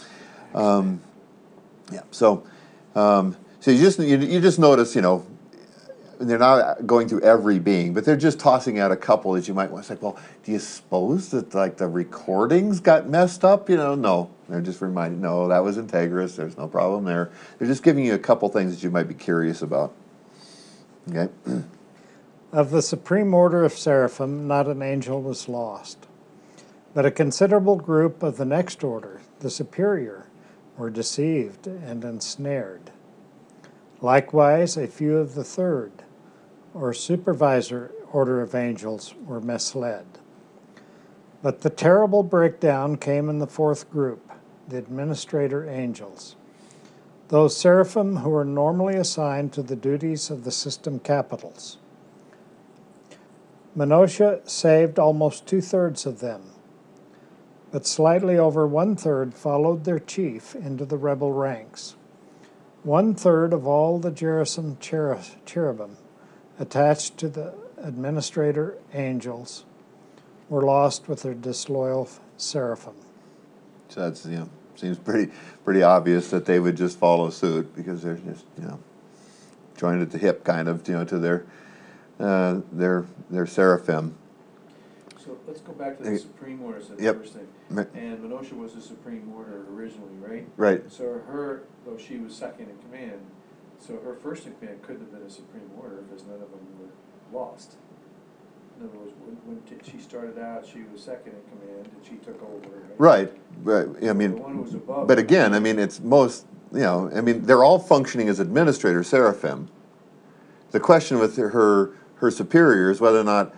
So you just notice, they're not going through every being, but they're just tossing out a couple that you might want to say, well, do you suppose that the recordings got messed up? No. They're just reminding, no, that was Integris. There's no problem there. They're just giving you a couple things that you might be curious about. Okay. Of the supreme order of seraphim, not an angel was lost. But a considerable group of the next order, the superior, were deceived and ensnared. Likewise, a few of the third, or supervisor order of angels, were misled. But the terrible breakdown came in the fourth group, the administrator angels. Those seraphim who were normally assigned to the duties of the system capitals. Menosha saved almost 2/3 of them, but slightly over 1/3 followed their chief into the rebel ranks. 1/3 of all the Gerasim cherubim attached to the administrator angels were lost with their disloyal seraphim. So that's, seems pretty obvious that they would just follow suit because they're just, joined at the hip kind of, to their seraphim. So So let's go back to the Supreme Order, so the Yep. first thing. Right. And Menosha was the Supreme Order originally, right? Right. So her, though she was second in command, so her first in command couldn't have been a Supreme Order because none of them were lost. In other words, she started out, she was second in command, and she took over, right? Right. I The mean, one who was above. but again, I mean, it's most, I mean, they're all functioning as administrator seraphim. The question with her superior is whether or not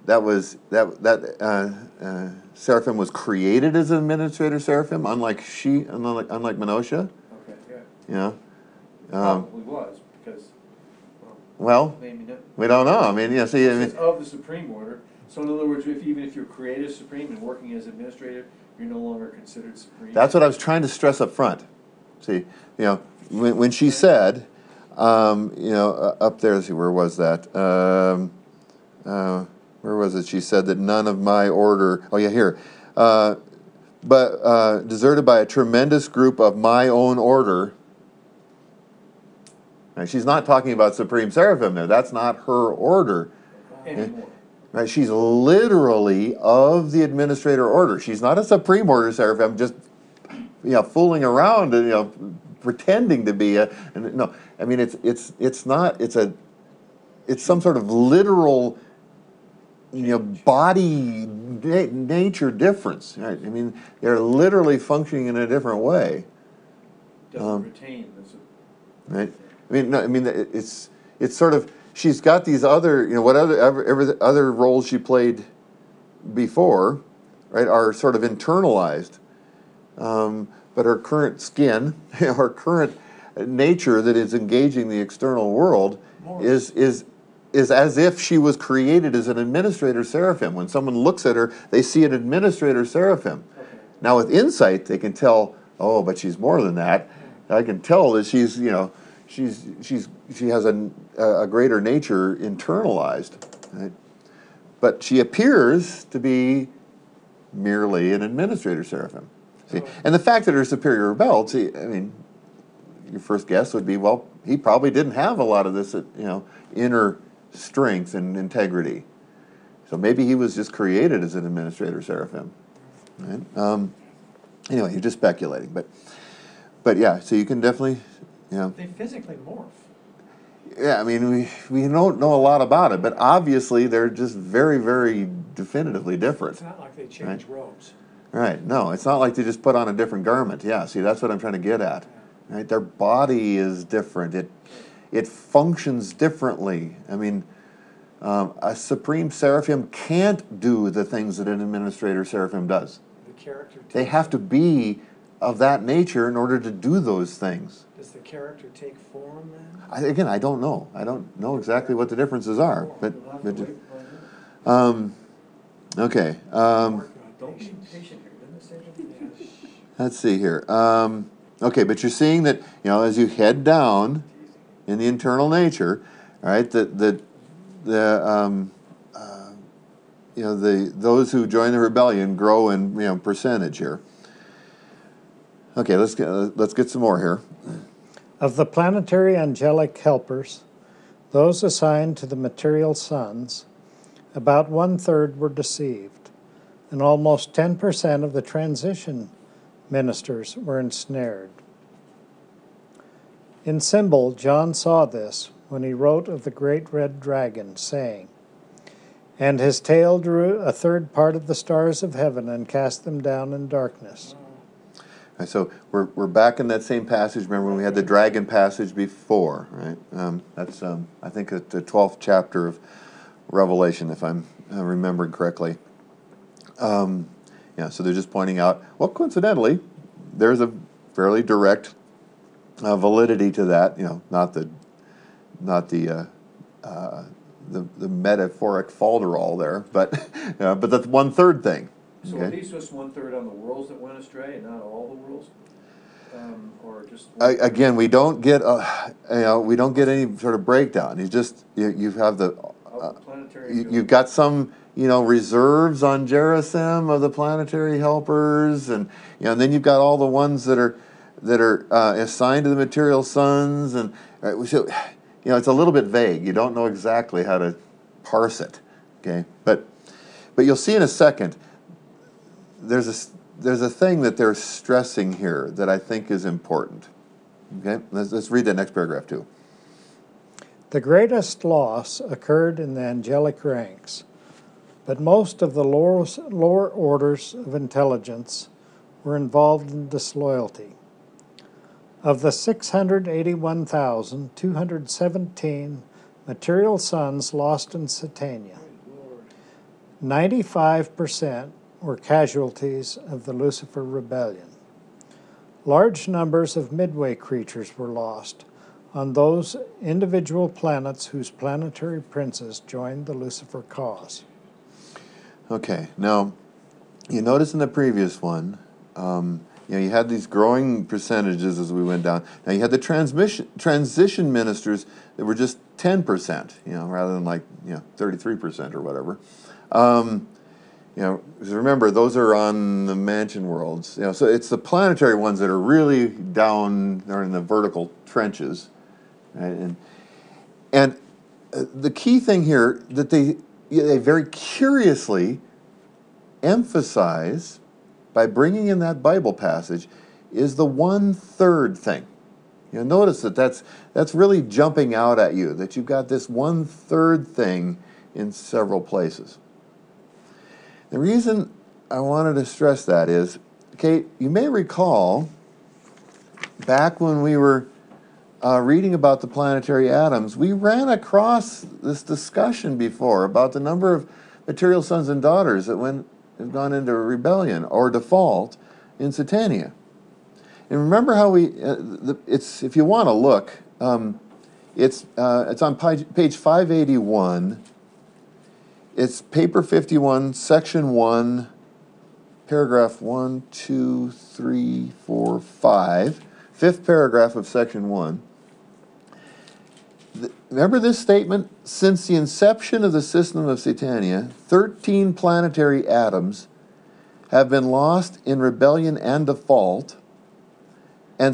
seraphim was created as an administrator seraphim, unlike Menosha. Okay, yeah. You know, Probably was, because, well, maybe not. we don't know. I mean, see, I It mean, says of the Supreme Order, so in other words, even if you're created as Supreme and working as administrator, you're no longer considered Supreme. that's what I was trying to stress up front. See, when she said, up there, let's see, where was that? Where was it? She said that none of my order, oh yeah, here. But deserted by a tremendous group of my own order. Now, she's not talking about Supreme Seraphim there. That's not her order. Anymore. Right? She's literally of the administrator order. She's not a Supreme Order Seraphim, just fooling around and pretending to be no. I mean, it's not. It's some sort of literal body nature difference. Right? I mean, they're literally functioning in a different way. Doesn't retain Right? I mean, no, I mean, it's sort of, she's got these other, every other roles she played before, right, are sort of internalized. But her current skin, her current nature that is engaging the external world is as if she was created as an administrator seraphim. When someone looks at her, they see an administrator seraphim. Okay. Now with insight, they can tell, oh, but she's more than that. I can tell that she's, she has a greater nature internalized, right? But she appears to be merely an administrator seraphim. See, and the fact that her superior rebelled, see, I mean, your first guess would be, well, he probably didn't have a lot of this, inner strength and integrity. So maybe he was just created as an administrator seraphim. Right? Anyway, you're just speculating, but yeah, so you can definitely, They physically morph. Yeah, I mean, we don't know a lot about it, but obviously they're just very, very definitively different. It's not like they change robes. Right, no, it's not like they just put on a different garment. Yeah, see, that's what I'm trying to get at. Right, their body is different. It functions differently. I mean, a Supreme Seraphim can't do the things that an Administrator Seraphim does. The character. They have to be of that nature in order to do those things. Does the character take form then? Again, I don't know. I don't know exactly what the differences are. But We'll have to wait and find out. okay. Don't be patient here, didn't it say that? Let's see here. Okay, but you're seeing that, as you head down in the internal nature, all right, those who join the rebellion grow in percentage here. Okay, let's get some more here. Of the planetary angelic helpers, those assigned to the material sons, about 1/3 were deceived, and almost 10% of the transition ministers were ensnared. In symbol, John saw this when he wrote of the great red dragon, saying, "And his tail drew 1/3 part of the stars of heaven and cast them down in darkness." Right, so we're back in that same passage. Remember when we had the dragon passage before, right? That's I think the 12th chapter of Revelation, if I'm remembering correctly. So they're just pointing out. Well, coincidentally, there's a fairly direct validity to that. Not the metaphoric falderall there, but that's 1/3 thing. So Okay. are these just 1/3 on the worlds that went astray and not all the worlds? Or just? Again, we don't get any sort of breakdown. You have the planetary. you've got some reserves on Gerizim of the planetary helpers, and then you've got all the ones that are assigned to the material sons, and so it's a little bit vague. You don't know exactly how to parse it. Okay, but But you'll see in a second, there's a thing that they're stressing here that I think is important. Okay, let's read that next paragraph too. The greatest loss occurred in the angelic ranks, but most of the lower orders of intelligence were involved in disloyalty. Of the 681,217 material sons lost in Satania, 95% were casualties of the Lucifer rebellion. Large numbers of midway creatures were lost on those individual planets whose planetary princes joined the Lucifer cause. Okay, now you notice in the previous one, you had these growing percentages as we went down. Now you had the transition ministers that were just 10%, rather than 33% or whatever. Because remember, those are on the mansion worlds. So it's the planetary ones that are really down there in the vertical trenches. Right? And the key thing here that they very curiously emphasize by bringing in that Bible passage is the 1/3 thing. Notice that's really jumping out at you, that you've got this 1/3 thing in several places. The reason I wanted to stress that is, Kate, you may recall back when we were reading about the planetary atoms, we ran across this discussion before about the number of material sons and daughters that have gone into rebellion or default in Satania. And remember how it's, if you want to look, it's on page 581. It's paper 51, section 1, paragraph 1, 2, 3, 4, 5, fifth paragraph of section 1. Remember this statement? Since the inception of the system of Satania, 13 planetary atoms have been lost in rebellion and default, and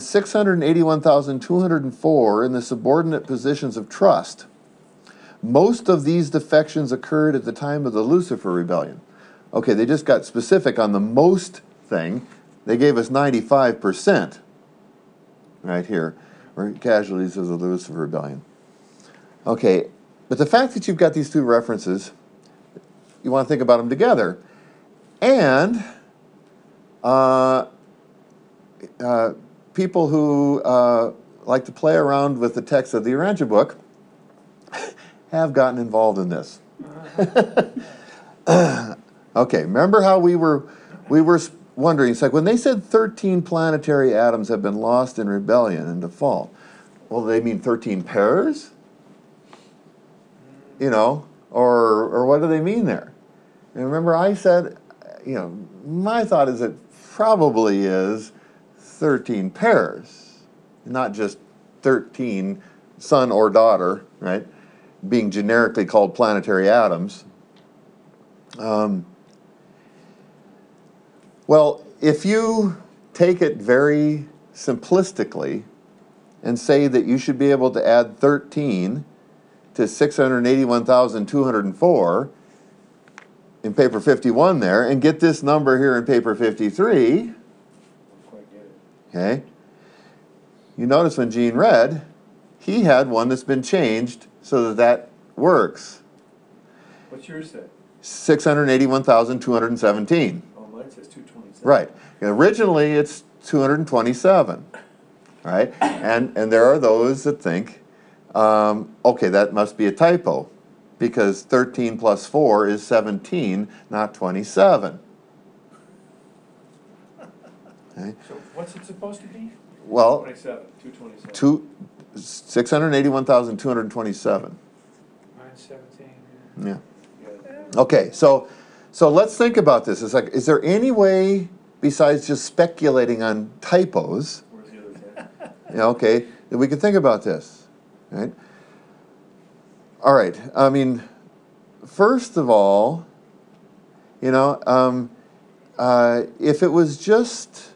681,204 in the subordinate positions of trust. Most of these defections occurred at the time of the Lucifer rebellion. Okay, they just got specific on the most thing. They gave us 95% right here, or casualties of the Lucifer rebellion. Okay, but the fact that you've got these two references, you want to think about them together. And people who like to play around with the text of the Urantia book have gotten involved in this. Okay, remember how we were wondering, it's like when they said 13 planetary atoms have been lost in rebellion and default, well, they mean 13 pairs? Or what do they mean there? And remember I said, my thought is it probably is 13 pairs, not just 13 son or daughter, right? Being generically called planetary atoms. Well, if you take it very simplistically and say that you should be able to add 13 to 681,204 in paper 51 there, and get this number here in paper 53, okay, you notice when Gene read, he had one that's been changed so that works. What's yours say? 681,217. Oh, mine says 227. Right. Originally, it's 227. Right? And there are those that think, okay, that must be a typo, because 13 plus 4 is 17, not 27. Okay? So what's it supposed to be? Well, 227. 681,227. Mine's 17. Yeah. Okay, so let's think about this. It's like, is there any way besides just speculating on typos, Where's the other thing? okay, that we can think about this, right? All right. I mean, first of all, if it was just,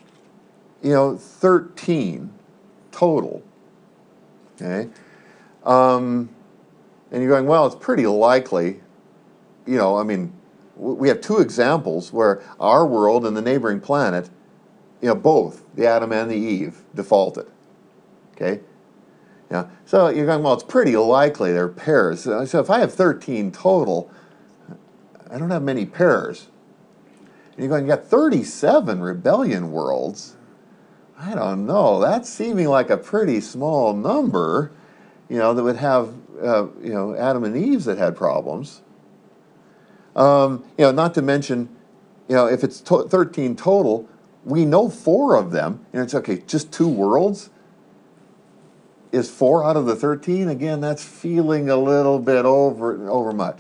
13 total, okay, and you're going, well, it's pretty likely, we have two examples where our world and the neighboring planet, both the Adam and the Eve defaulted. Okay? Yeah. So you're going, well, it's pretty likely they're pairs. So if I have 13 total, I don't have many pairs. And you're going, you got 37 rebellion worlds. I don't know. That's seeming like a pretty small number, that would have, Adam and Eve's that had problems. Not to mention, if it's 13 total, we know 4 of them, and it's okay, just 2 worlds. Is 4 out of the 13? Again, that's feeling a little bit over much.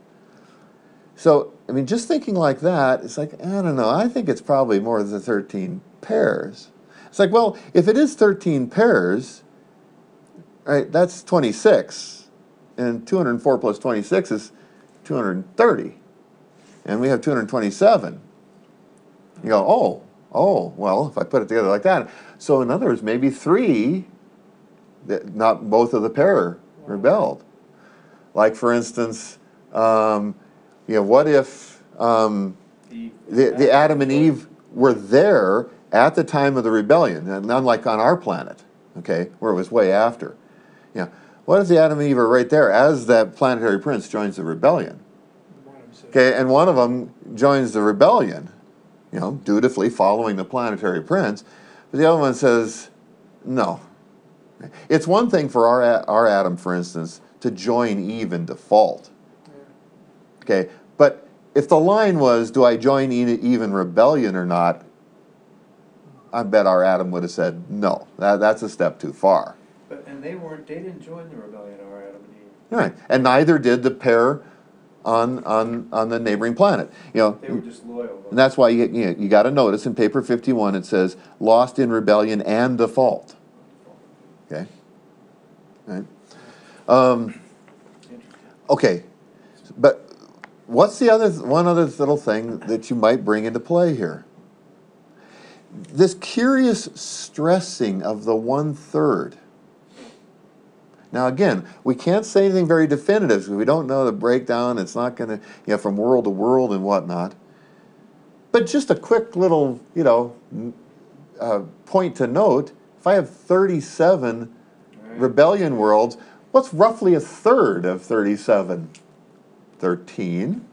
So, just thinking like that, it's like, I don't know, I think it's probably more than 13 pairs. It's like, well, if it is 13 pairs, right, that's 26, and 204 plus 26 is 230, and we have 227. You go, well, if I put it together like that, so in other words, maybe 3, not both of the pair rebelled. Like, for instance, what if the Adam and Eve were there at the time of the rebellion, and unlike on our planet, okay, where it was way after. What if the Adam and Eve are right there as that planetary prince joins the rebellion? Okay, and one of them joins the rebellion, dutifully following the planetary prince, but the other one says, no. It's one thing for our Adam, for instance, to join Eve in default. Okay, but if the line was, do I join Eve in rebellion or not, I bet our Adam would have said, no, that's a step too far. And they didn't join the rebellion, our Adam and Eve. Right, and neither did the pair on the neighboring planet. They were just loyal. And that's why you got to notice in paper 51 it says, lost in rebellion and default. Okay. Right. Okay. But what's one other little thing that you might bring into play here? This curious stressing of the 1/3. Now again, we can't say anything very definitive because we don't know the breakdown. It's not going to, from world to world and whatnot. But just a quick little, point to note. If I have 37 rebellion worlds, what's roughly 1/3 of 37? 13.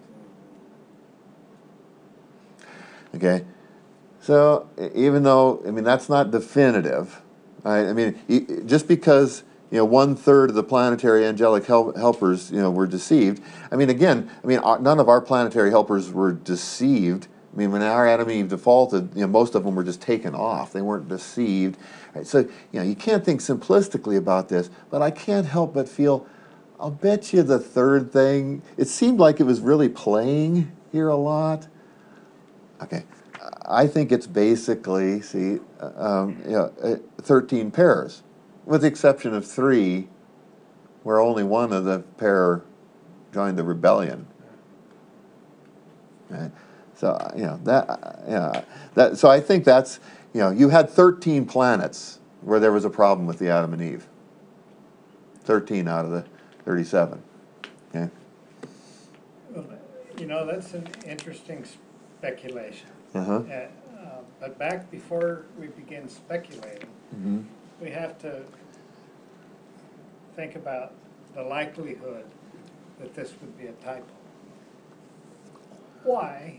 Okay, so even though, that's not definitive, right? Just because, 1/3 of the planetary angelic helpers, were deceived. None of our planetary helpers were deceived. When our Adam and Eve defaulted, most of them were just taken off. They weren't deceived. Right? So, you can't think simplistically about this, but I can't help but feel, I'll bet you the 3rd thing, it seemed like it was really playing here a lot. Okay, I think it's basically, 13 pairs, with the exception of 3, where only one of the pair joined the rebellion. Right? So so I think that's, you had 13 planets where there was a problem with the Adam and Eve. 13 out of the 37. Okay. That's an interesting speculation. Uh-huh. But back before we begin speculating, we have to think about the likelihood that this would be a typo. Why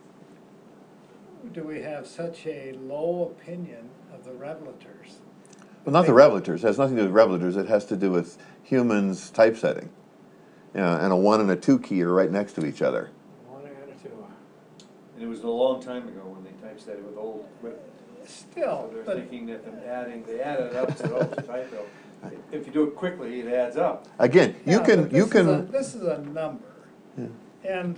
do we have such a low opinion of the revelators? Well, not the revelators. It has nothing to do with revelators. It has to do with humans typesetting. And a 1 and a 2 key are right next to each other. 1 and a 2. And it was a long time ago when they typeset it with old. Still, So they're but thinking that they added it up and said, oh, it's a typo. If you do it quickly, it adds up. Again, yeah, but can. This is a number, and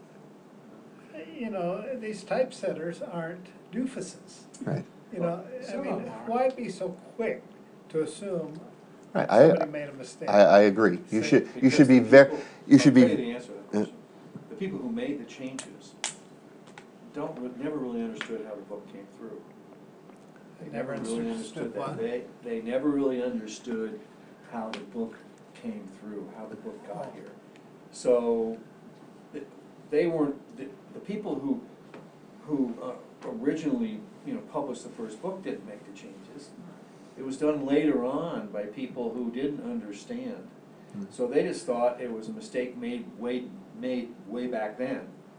these typesetters aren't doofuses. Right. Some of them are. Why be so quick to assume Right. somebody made a mistake? I agree. You should be Because very. the You should people- I'll tell be. you the answer to that question. The people who made the changes never really understood how the book came through. They Never really understood what? that. They never really understood how the book came through, how the book got here. So they the people who originally, you know, published the first book didn't make the changes. It was done later on by people who didn't understand. So they just thought it was a mistake made way back then.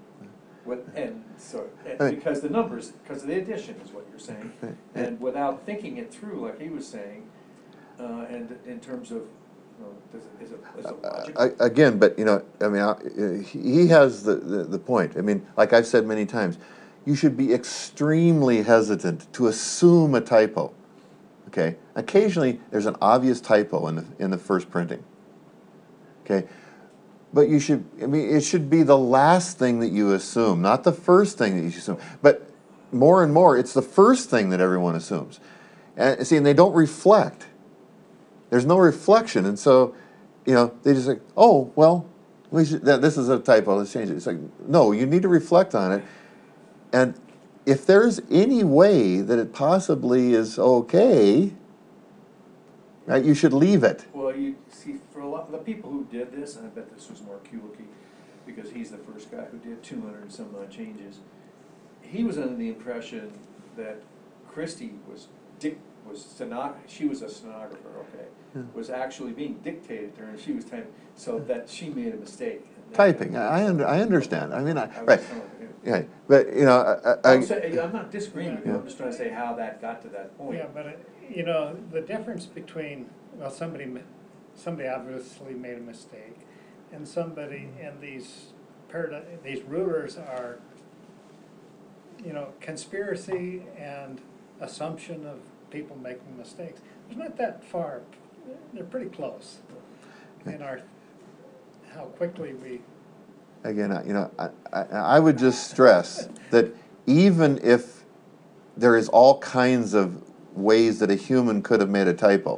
Because the numbers, because of the addition is what you're saying, and without thinking it through, like he was saying, and in terms of, is it logical? Again, but you know, I mean, he has the point. I mean, like I've said many times, you should be extremely hesitant to assume a typo. Okay, occasionally there's an obvious typo in the first printing. Okay, but you should. I mean, it should be the last thing that you assume, not the first thing that you assume. But more and more, it's the first thing that everyone assumes. And see, and they don't reflect. There's no reflection, and so, you know, they just like, oh well, this is a typo. Let's change it. It's like, no, you need to reflect on it, and if there's any way that it possibly is okay, right, you should leave it. Well, you see, for a lot of the people who did this, and I bet this was more Kulicki, because he's the first guy who did 200 and some odd changes. He was under the impression that Christie she was a stenographer, okay, was actually being dictated to her, and she was typing, so that she made a mistake. Typing, I understand. I mean, right. Yeah, but you know, I'm not disagreeing with you. I'm just trying to say how that got to that point. Yeah, but you know, the difference between, well, somebody obviously made a mistake, and these rulers are, you know, conspiracy and assumption of people making mistakes. It's not that far. They're pretty close in how quickly we. Again, you know, I would just stress that even if there is all kinds of ways that a human could have made a typo,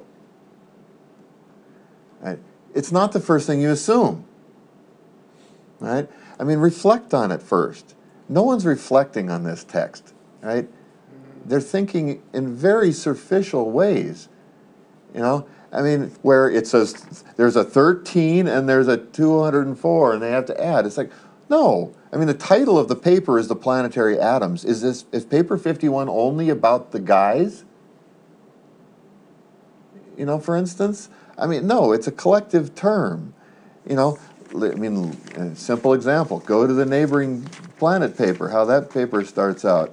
right, it's not the first thing you assume. Right? I mean, reflect on it first. No one's reflecting on this text, right? They're thinking in very superficial ways, you know? I mean, where it says there's a 13 and there's a 204 and they have to add. It's like, no. I mean, the title of the paper is The Planetary Atoms. Is paper 51 only about the guys? You know, for instance? I mean, no, it's a collective term. You know, I mean, a simple example. Go to the neighboring planet paper, how that paper starts out.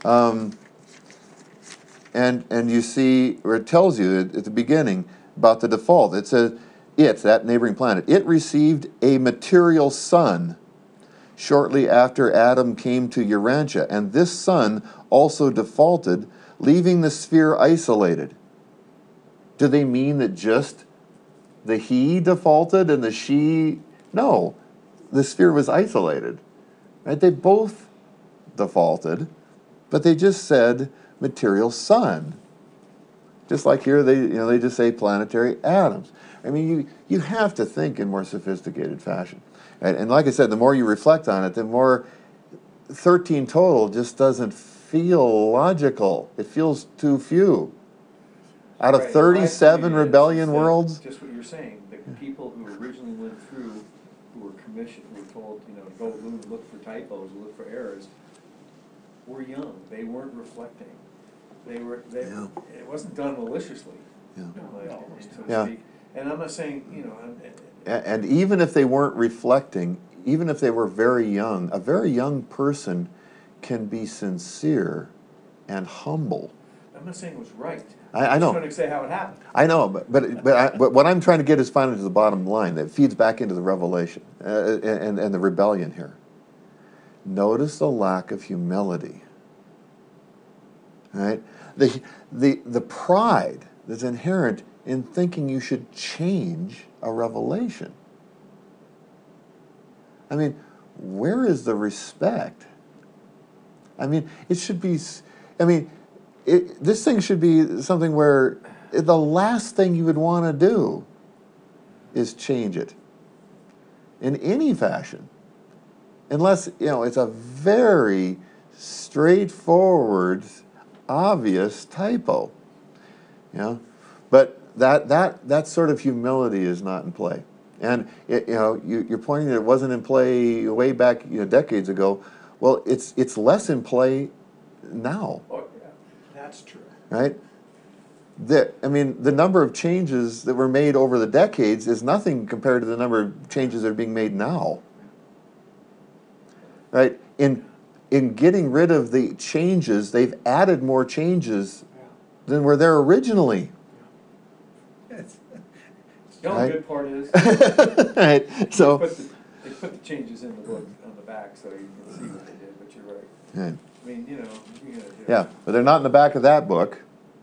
And you see, or it tells you at the beginning about the default. It says, that neighboring planet, it received a material sun shortly after Adam came to Urantia, and this sun also defaulted, leaving the sphere isolated. Do they mean that just the he defaulted and the she? No, the sphere was isolated. Right? They both defaulted, but they just said material sun. Just like here, they just say planetary atoms. I mean, you have to think in more sophisticated fashion. And like I said, the more you reflect on it, the more 13 total just doesn't feel logical. It feels too few. Out of Right. 37 rebellion worlds. Just what you're saying, the people who originally went through, who were commissioned, who were told, you know, to go and look for typos, look for errors, were young. They weren't reflecting. Yeah. It wasn't done maliciously, Yeah. so to Yeah. speak. And I'm not saying, you know, And even if they weren't reflecting, even if they were very young, a very young person can be sincere and humble. I'm not saying it was right. I know. I'm just trying to say how it happened. I know, but what I'm trying to get is finally to the bottom line that feeds back into the revelation and the rebellion here. Notice the lack of humility. Right? The pride that's inherent in thinking you should change a revelation. I mean, where is the respect? I mean, it should be. I mean. This thing should be something where the last thing you would want to do is change it in any fashion. Unless, you know, it's a very straightforward, obvious typo. You know? But that sort of humility is not in play. And, you're pointing that it wasn't in play way back, decades ago. Well, it's less in play now, Oh, yeah. That's true. right? I mean, the number of changes that were made over the decades is nothing compared to the number of changes that are being made now. Right? In getting rid of the changes, they've added more changes Yeah. than were there originally. The only Right. good part is, Right? So, they put the changes in the book on the back so you can see what they did, but you're right. right. I mean, you know, you're gonna do. Yeah, but they're not in the back of that book.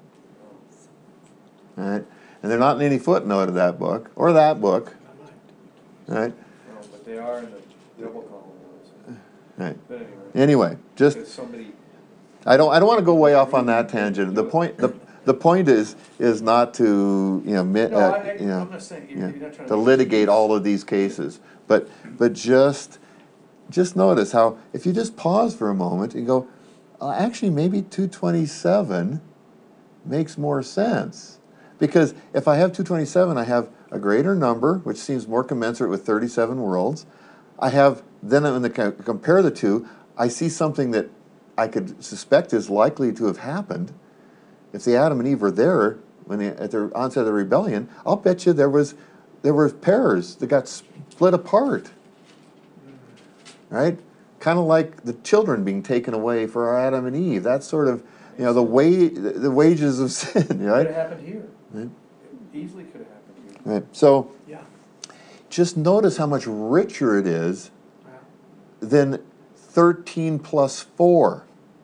Right? And they're not in any footnote of that book or that book. Right? No, but they are in the double column ones. Right. But anyway, Anyway, just because somebody, I don't want to go way off on that tangent. The point is not to no, I'm not saying, yeah, you're not trying to litigate all of these cases, but just notice how if you just pause for a moment and go, actually maybe 227 makes more sense, because if I have 227, I have a greater number, which seems more commensurate with 37 worlds. I have then when I compare the two, I see something that I could suspect is likely to have happened. If the Adam and Eve were there at the onset of the rebellion, I'll bet you there were pairs that got split apart. Right? Kind of like the children being taken away for our Adam and Eve. That's sort of, the wages of sin, could right? have happened here. Right. Easily could have happened here. Right. So Yeah. just notice how much richer it is Yeah. than 13 plus 4.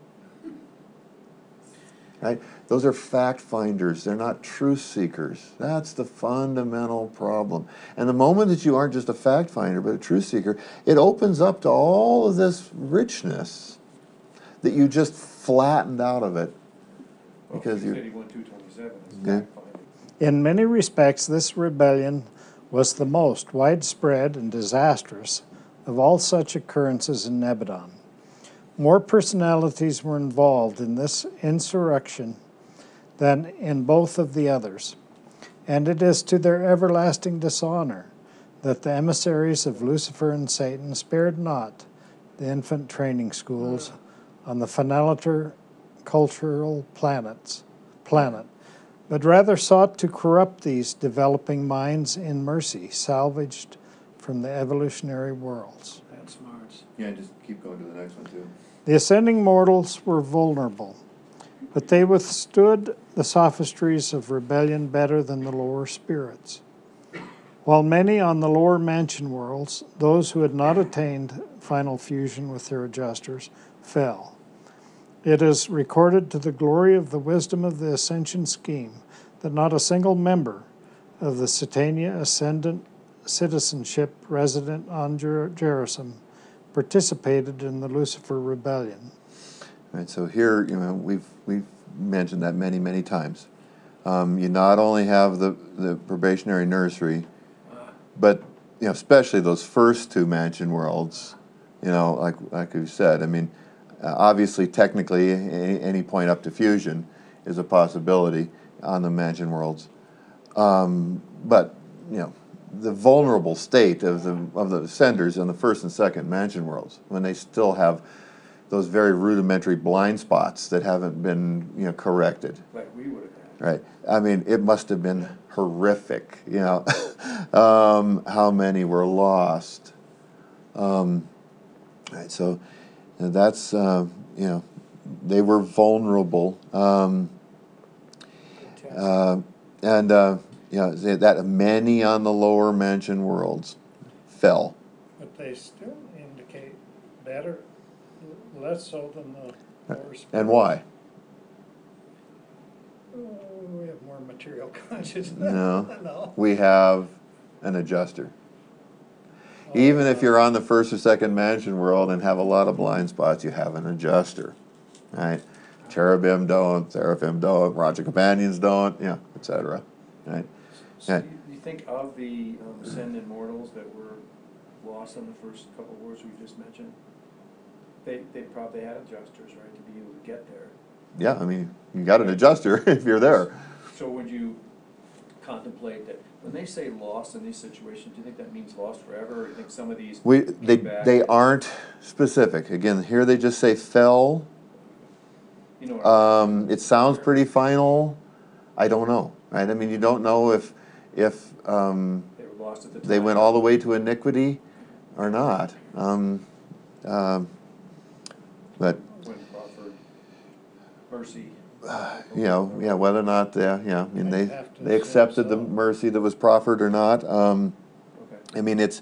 Right? Those are fact finders. They're not truth seekers. That's the fundamental problem. And the moment that you aren't just a fact finder, but a truth seeker, it opens up to all of this richness that you just flattened out of it. Well, Because you're- 681, 227 is Yeah. fact finding. In many respects, this rebellion was the most widespread and disastrous of all such occurrences in Nebadon. More personalities were involved in this insurrection than in both of the others, and it is to their everlasting dishonor that the emissaries of Lucifer and Satan spared not the infant training schools on the Phenolator cultural planet, but rather sought to corrupt these developing minds in mercy, salvaged from the evolutionary worlds. That's smart. Yeah, just keep going to the next one, too. The ascending mortals were vulnerable, but they withstood the sophistries of rebellion better than the lower spirits. While many on the lower mansion worlds, those who had not attained final fusion with their adjusters, fell. It is recorded to the glory of the wisdom of the ascension scheme that not a single member of the Satania Ascendant citizenship resident on Jerusalem participated in the Lucifer rebellion. Right, so here, we've mentioned that many times. You not only have the probationary nursery, but especially those first two mansion worlds. Like you said. I mean, obviously, technically, any point up to fusion is a possibility on the mansion worlds. But the vulnerable state of the senders in the first and second mansion worlds, when they still have those very rudimentary blind spots that haven't been corrected. Like we would have had. Right. I mean, it must have been horrific. How many were lost. Right. So that's they were vulnerable. That many on the lower mansion worlds fell. But they still indicate better, less so than the lower spirits. And why? We have more material consciousness. No. We have an adjuster. Even if you're on the first or second mansion world and have a lot of blind spots, you have an adjuster, right? Cherubim don't, seraphim don't, Raja companions don't, etc. Right? So Yeah. you think of the ascended mortals that were lost in the first couple of wars we just mentioned? They probably had adjusters, right, to be able to get there. Yeah, I mean, you got an adjuster if you're there. So would you contemplate that, when they say lost in these situations, do you think that means lost forever, or do you think some of these They came back? aren't specific. Again, here they just say fell. You know what I'm saying? It sounds pretty final. I don't know, right? I mean, you don't know if They were lost at the time. they went all the way to iniquity or not. But When offered mercy. yeah, whether or not, I mean, They have to they accepted the assume so. mercy that was proffered or not. Okay. I mean, it's,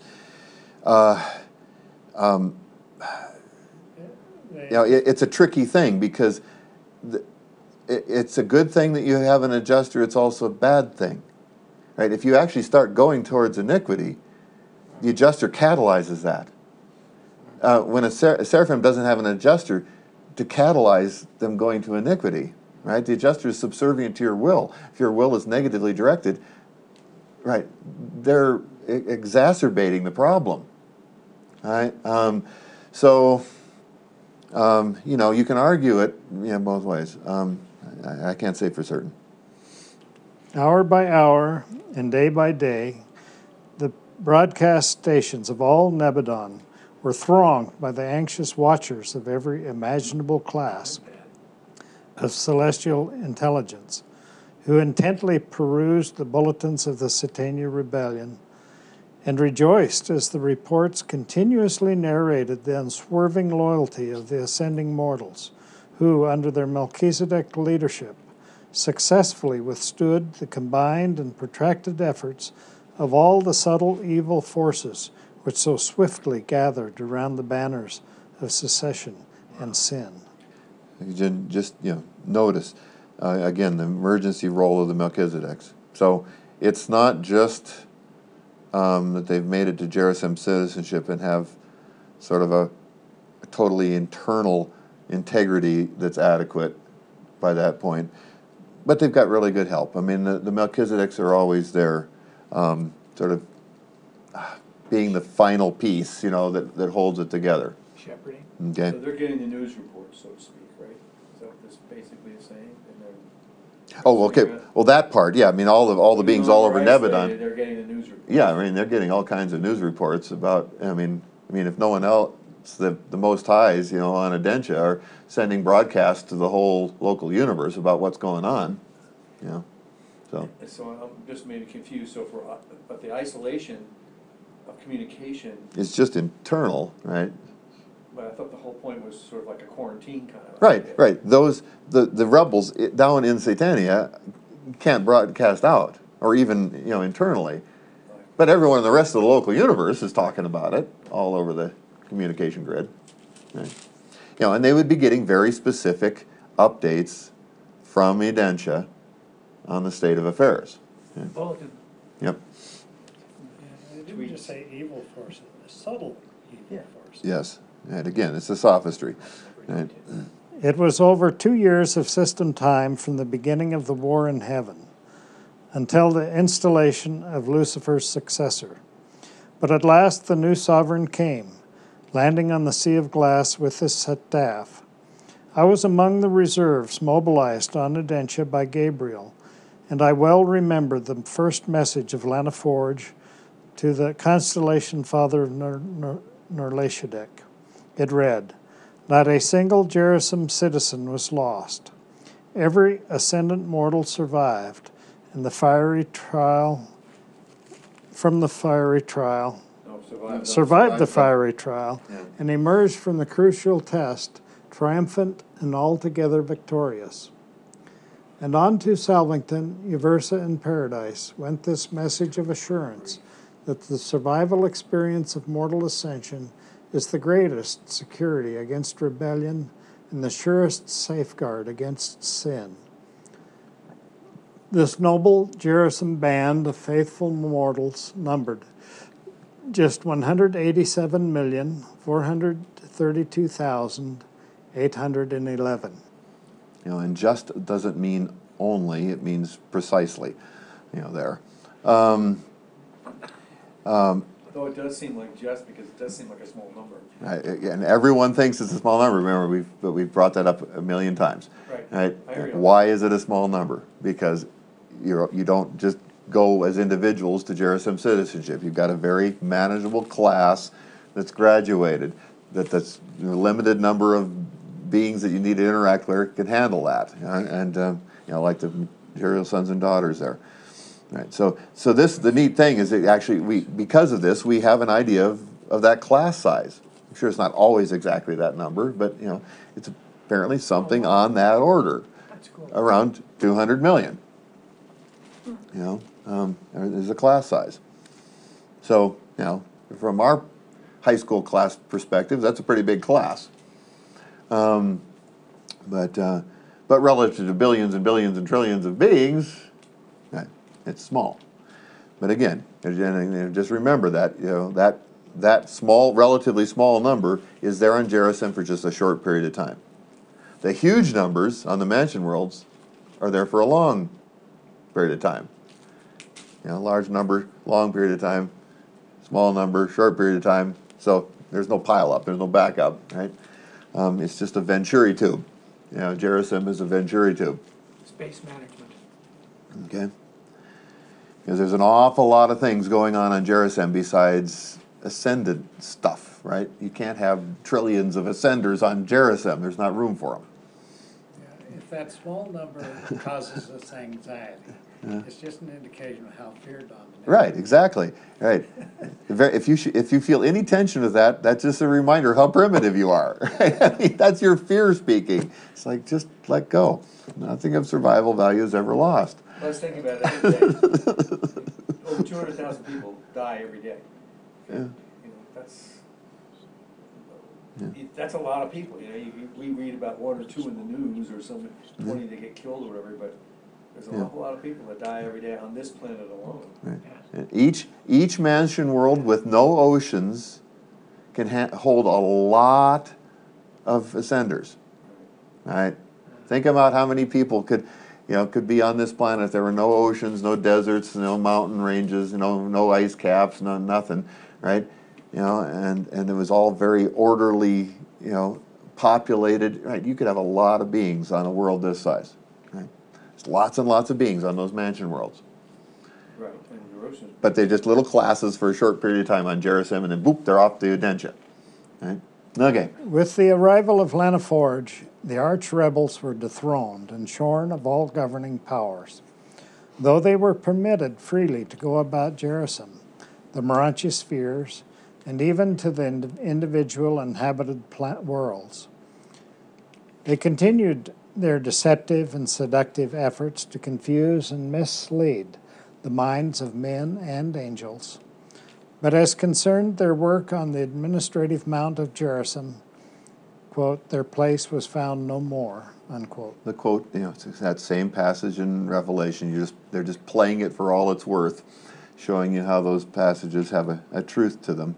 it's a tricky thing because it's a good thing that you have an adjuster. It's also a bad thing, right? If you actually start going towards iniquity, the adjuster catalyzes that. When a seraphim doesn't have an adjuster to catalyze them going to iniquity, right? The adjuster is subservient to your will. If your will is negatively directed, right, they're exacerbating the problem, right? You can argue it, both ways. I can't say for certain. Hour by hour and day by day, the broadcast stations of all Nebadon were thronged by the anxious watchers of every imaginable class of celestial intelligence, who intently perused the bulletins of the Satania rebellion and rejoiced as the reports continuously narrated the unswerving loyalty of the ascending mortals, who, under their Melchizedek leadership, successfully withstood the combined and protracted efforts of all the subtle evil forces which so swiftly gathered around the banners of secession and sin. You just notice again the emergency role of the Melchizedeks. So it's not just that they've made it to Jerusalem citizenship and have sort of a totally internal integrity that's adequate by that point, but they've got really good help. I mean, the Melchizedeks are always there, sort of being the final piece, that holds it together. Shepherding. Okay. So they're getting the news reports, so to speak, right? Is that what this basically is saying? And they're Oh, okay. Well, that part, yeah. I mean, all the beings all over Nebadon. They're getting the news reports. Yeah, I mean, they're getting all kinds of news reports about. I mean, if no one else, the Most Highs, on Adentia are sending broadcasts to the whole local universe about what's going on. So. So I'm just maybe confused. So but the isolation of communication. It's just internal, right? But I thought the whole point was sort of like a quarantine kind of. Right, idea. right. The rebels down in Satania can't broadcast out, or even internally. But everyone in the rest of the local universe is talking about it all over the communication grid. Right? And they would be getting very specific updates from Edentia on the state of affairs. Yeah. Bulletin. Yep. They didn't just say evil forces, subtle evil forces. Yes. And again, it's a sophistry. Right? It was over 2 years of system time from the beginning of the war in heaven until the installation of Lucifer's successor. But at last the new sovereign came, landing on the Sea of Glass with his staff. I was among the reserves mobilized on Adentia by Gabriel, and I well remember the first message of Lana Forge to the constellation father of Nerleshadek. It read, "Not a single Jerusalem citizen was lost. Every ascendant mortal survived, and the fiery trial from the fiery trial No, survived the fiery trial Yeah. and emerged from the crucial test triumphant and altogether victorious." And on to Salvington, Uversa, and Paradise went this message of assurance that the survival experience of mortal ascension is the greatest security against rebellion and the surest safeguard against sin. This noble Jerusalem band of faithful mortals numbered just 187,432,811. And just doesn't mean only; it means precisely. There. Though it does seem like just because it does seem like a small number. And everyone thinks it's a small number. Remember, we've brought that up a million times. Right. Right? I agree. Why is it a small number? Because you don't just go as individuals to Jerusalem citizenship. You've got a very manageable class that's graduated, that's limited number of beings that you need to interact with can handle that, and like the material sons and daughters there. Right. So this, the neat thing is that actually because of this we have an idea of that class size. I'm sure it's not always exactly that number, but it's apparently something on that order, That's cool. around 200 million. Is a class size. So from our high school class perspective, that's a pretty big class. But relative to billions and billions and trillions of beings, it's small. But again, just remember that that small, relatively small number is there on Jerusalem for just a short period of time. The huge numbers on the mansion worlds are there for a long period of time. Large number, long period of time, small number, short period of time. So there's no pile up, there's no backup, right? It's just a Venturi tube. Jerusalem is a Venturi tube. Space management. Okay. Because there's an awful lot of things going on Jerusalem besides ascended stuff, right? You can't have trillions of ascenders on Jerusalem. There's not room for them. Yeah, if that small number causes us anxiety, it's just an indication of how fear dominates. Right, exactly. Right. If you feel any tension with that, that's just a reminder how primitive you are. Right? I mean, that's your fear speaking. It's like, just let go. Nothing of survival value is ever lost. I was thinking about it every day. Over 200,000 people die every day. Yeah. That's a lot of people. We read about 1 or 2 in the news or some 20 that get killed or whatever, but there's an awful lot of people that die every day on this planet alone. Right. And each mansion world with no oceans can hold a lot of ascenders. Right? Think about how many people could be on this planet if there were no oceans, no deserts, no mountain ranges, no ice caps, no nothing, right? And it was all very orderly, populated, right? You could have a lot of beings on a world this size, right? There's lots and lots of beings on those mansion worlds. Right, and Jerusalem. But they're just little classes for a short period of time on Jerusalem, and then boop, they're off to Udentia, right? Okay. With the arrival of Lena Forge, the arch-rebels were dethroned and shorn of all governing powers. Though they were permitted freely to go about Jerusalem, the Moranchi spheres, and even to the individual inhabited worlds, they continued their deceptive and seductive efforts to confuse and mislead the minds of men and angels. But as concerned their work on the administrative mount of Jerusalem, quote, their place was found no more, unquote. The quote, it's that same passage in Revelation. They're just playing it for all it's worth, showing you how those passages have a truth to them.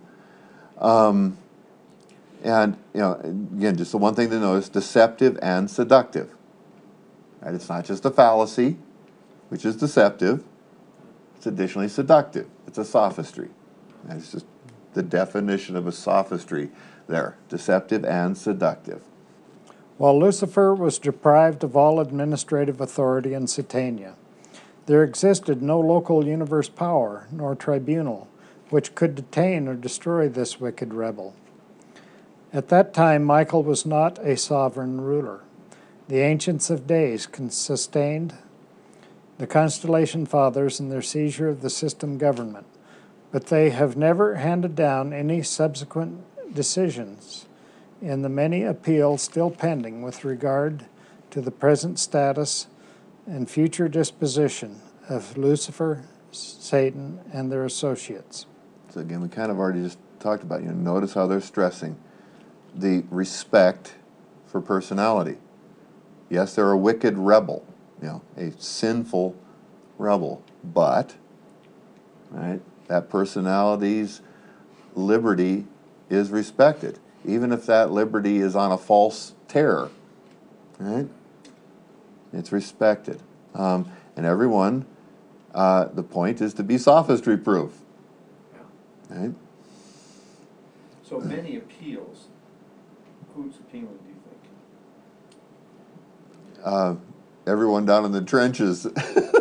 And again, just the one thing to notice: deceptive and seductive. Right? It's not just a fallacy, which is deceptive. It's additionally seductive. It's a sophistry. And it's just the definition of a sophistry there: deceptive and seductive. While Lucifer was deprived of all administrative authority in Satania, there existed no local universe power nor tribunal which could detain or destroy this wicked rebel. At that time, Michael was not a sovereign ruler. The Ancients of Days sustained the Constellation Fathers in their seizure of the system government, but they have never handed down any subsequent decisions in the many appeals still pending with regard to the present status and future disposition of Lucifer, Satan, and their associates. So again, we kind of already just talked about, notice how they're stressing the respect for personality. Yes, they're a wicked rebel, a sinful rebel, but, right, that personality's liberty is respected, even if that liberty is on a false terror, right? It's respected. And everyone, the point is to be sophistry proof. Right? So many appeals. Who's appealing, do you think? Everyone down in the trenches.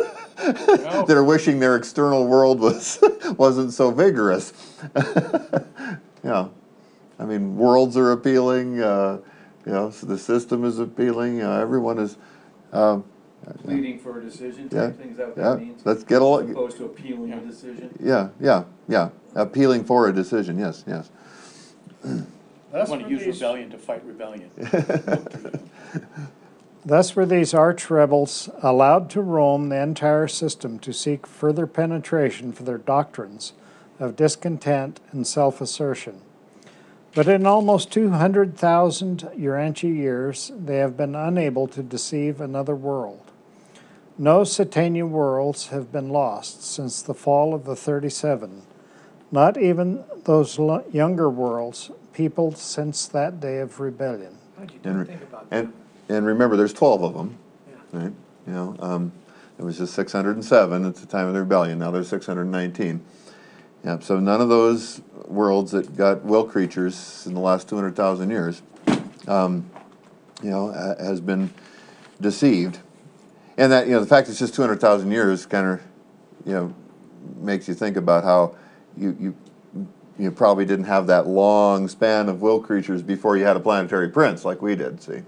that are wishing their external world wasn't so vigorous. Yeah, I mean, worlds are appealing. So the system is appealing. Everyone is. Pleading for a decision Yeah, type thing, is that what yeah. that means? Let's get As opposed to appealing a decision? Yeah. Appealing for a decision. Yes. I want to use rebellion to fight rebellion. Thus were these arch rebels allowed to roam the entire system to seek further penetration for their doctrines of discontent and self-assertion. But in almost 200,000 Urantia years, they have been unable to deceive another world. No Satania worlds have been lost since the fall of the 37, not even those younger worlds peopled since that day of rebellion. How'd you do think about that? And remember, there's 12 of them, Yeah. right? It was just 607 at the time of the rebellion. Now there's 619. Yeah, so none of those worlds that got will creatures in the last 200,000 years, has been deceived. And that, the fact it's just 200,000 years kind of, makes you think about how you probably didn't have that long span of will creatures before you had a planetary prince like we did, see?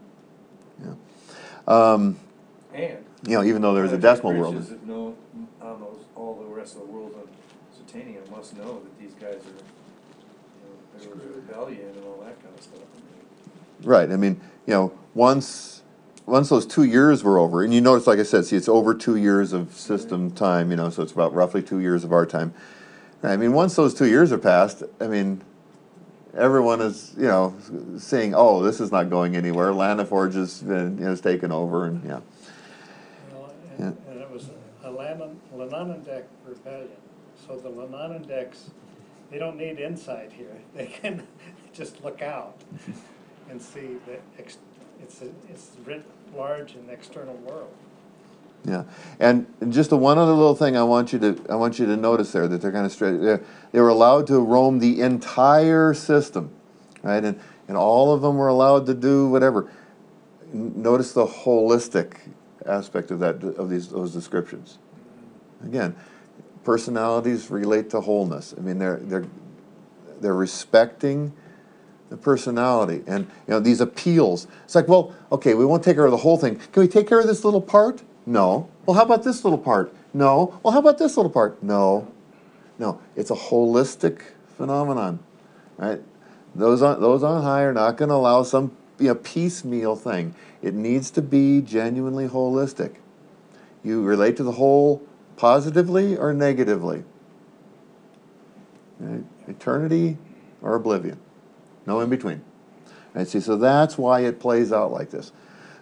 And Even though there's a decimal world. princes that know all the rest of the world of Satania must know that these guys are, there was a rebellion and all that kind of stuff. Right. I mean, once those 2 years were over, and you notice, like I said, see, it's over 2 years of system time, so it's about roughly 2 years of our time. I mean, once those 2 years are passed, I mean, everyone is, saying, oh, this is not going anywhere. Lanaforge has taken over, and yeah. Well, and it was a Lanonendek rebellion. So the Lanonendeks, they don't need insight here. They can just look out and see that it's writ large in the external world. Yeah, and just one other little thing I want you to notice there, that they're kind of straight. They were allowed to roam the entire system, right? And all of them were allowed to do whatever. Notice the holistic aspect of those descriptions. Again, personalities relate to wholeness. I mean, they're respecting the personality, and these appeals. It's like, well, okay, we won't take care of the whole thing. Can we take care of this little part? No. Well, how about this little part? No. Well, how about this little part? No. It's a holistic phenomenon, right? Those on high are not going to allow some piecemeal thing. It needs to be genuinely holistic. You relate to the whole positively or negatively. Right? Eternity or oblivion. No in between. Right? See, so that's why it plays out like this.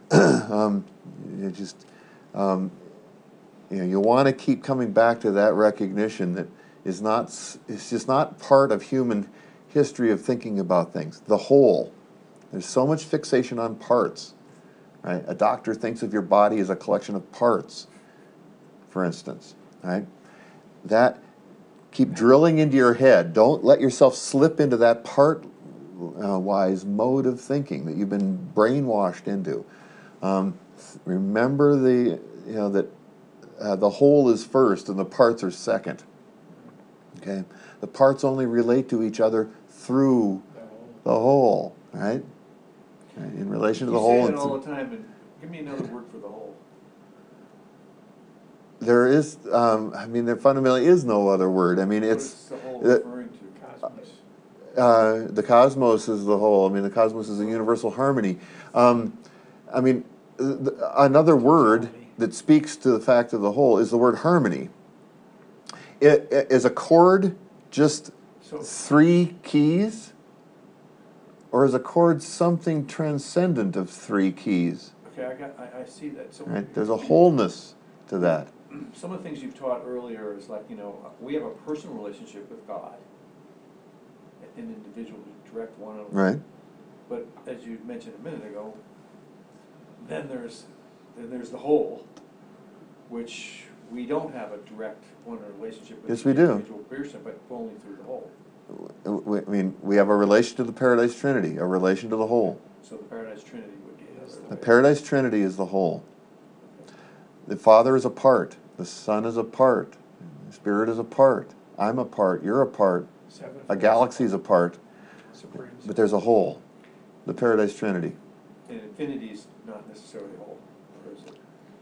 You want to keep coming back to that recognition that it's just not part of human history of thinking about things. The whole. There's so much fixation on parts. Right? A doctor thinks of your body as a collection of parts, for instance. Right? That keep drilling into your head. Don't let yourself slip into that part-wise mode of thinking that you've been brainwashed into. Remember that the whole is first and the parts are second. Okay, the parts only relate to each other through the whole, right? In relation to the whole. You say that all the time, and give me another word for the whole. There is, there fundamentally is no other word. I mean, What's the whole referring to? Cosmos. The cosmos is the whole. I mean, the cosmos is a universal harmony. Another word that speaks to the fact of the whole is the word harmony. Is a chord just 3 keys? Or is a chord something transcendent of 3 keys? Okay, I see that. So Right? There's a wholeness to that. some of the things you've taught earlier is like, we have a personal relationship with God, an individual, direct one-on-one. Right? But as you mentioned a minute ago, then there's the whole, which we don't have a direct one-on-one relationship with Yes, the we do. individual person, but only through the whole. We have a relation to the Paradise Trinity, a relation to the whole. So the Paradise Trinity would be The Paradise Trinity is the whole. The Father is a part. The Son is a part. The Spirit is a part. I'm a part. You're a part. A galaxy is a part. Supreme. But there's a whole. The Paradise Trinity. And infinity's not necessarily whole, or is it?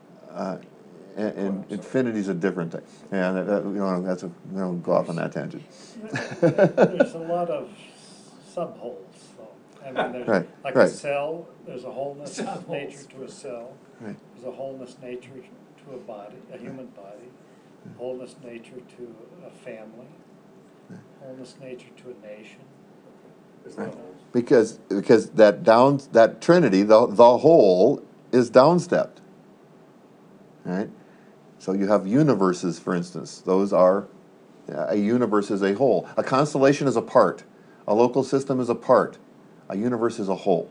And infinity's a different thing. Yeah, that's a, we don't go off on that tangent. There's a lot of subholes, though. I mean, there's, Right, like right. a cell, there's a wholeness Subholes. nature to a cell. Right. There's a wholeness nature to a body, a human body. Wholeness nature to a family. Wholeness nature to a nation. Right. Because that Trinity, the whole, is downstepped. Right? So you have universes, for instance. Those are, a universe is a whole. A constellation is a part. A local system is a part. A universe is a whole.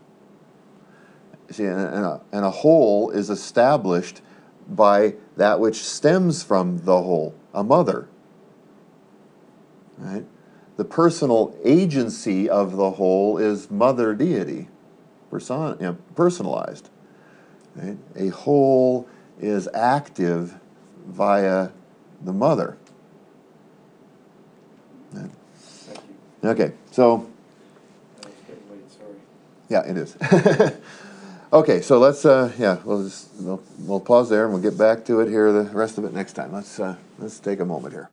See, and a whole is established by that which stems from the whole, a mother. Right? The agency of the whole is mother deity, personalized. Right? A whole is active via the mother. Right? Thank you. Okay, so It's getting late, sorry. yeah, it is. Okay, so let's we'll pause there and we'll get back to it here the rest of it next time. Let's take a moment here.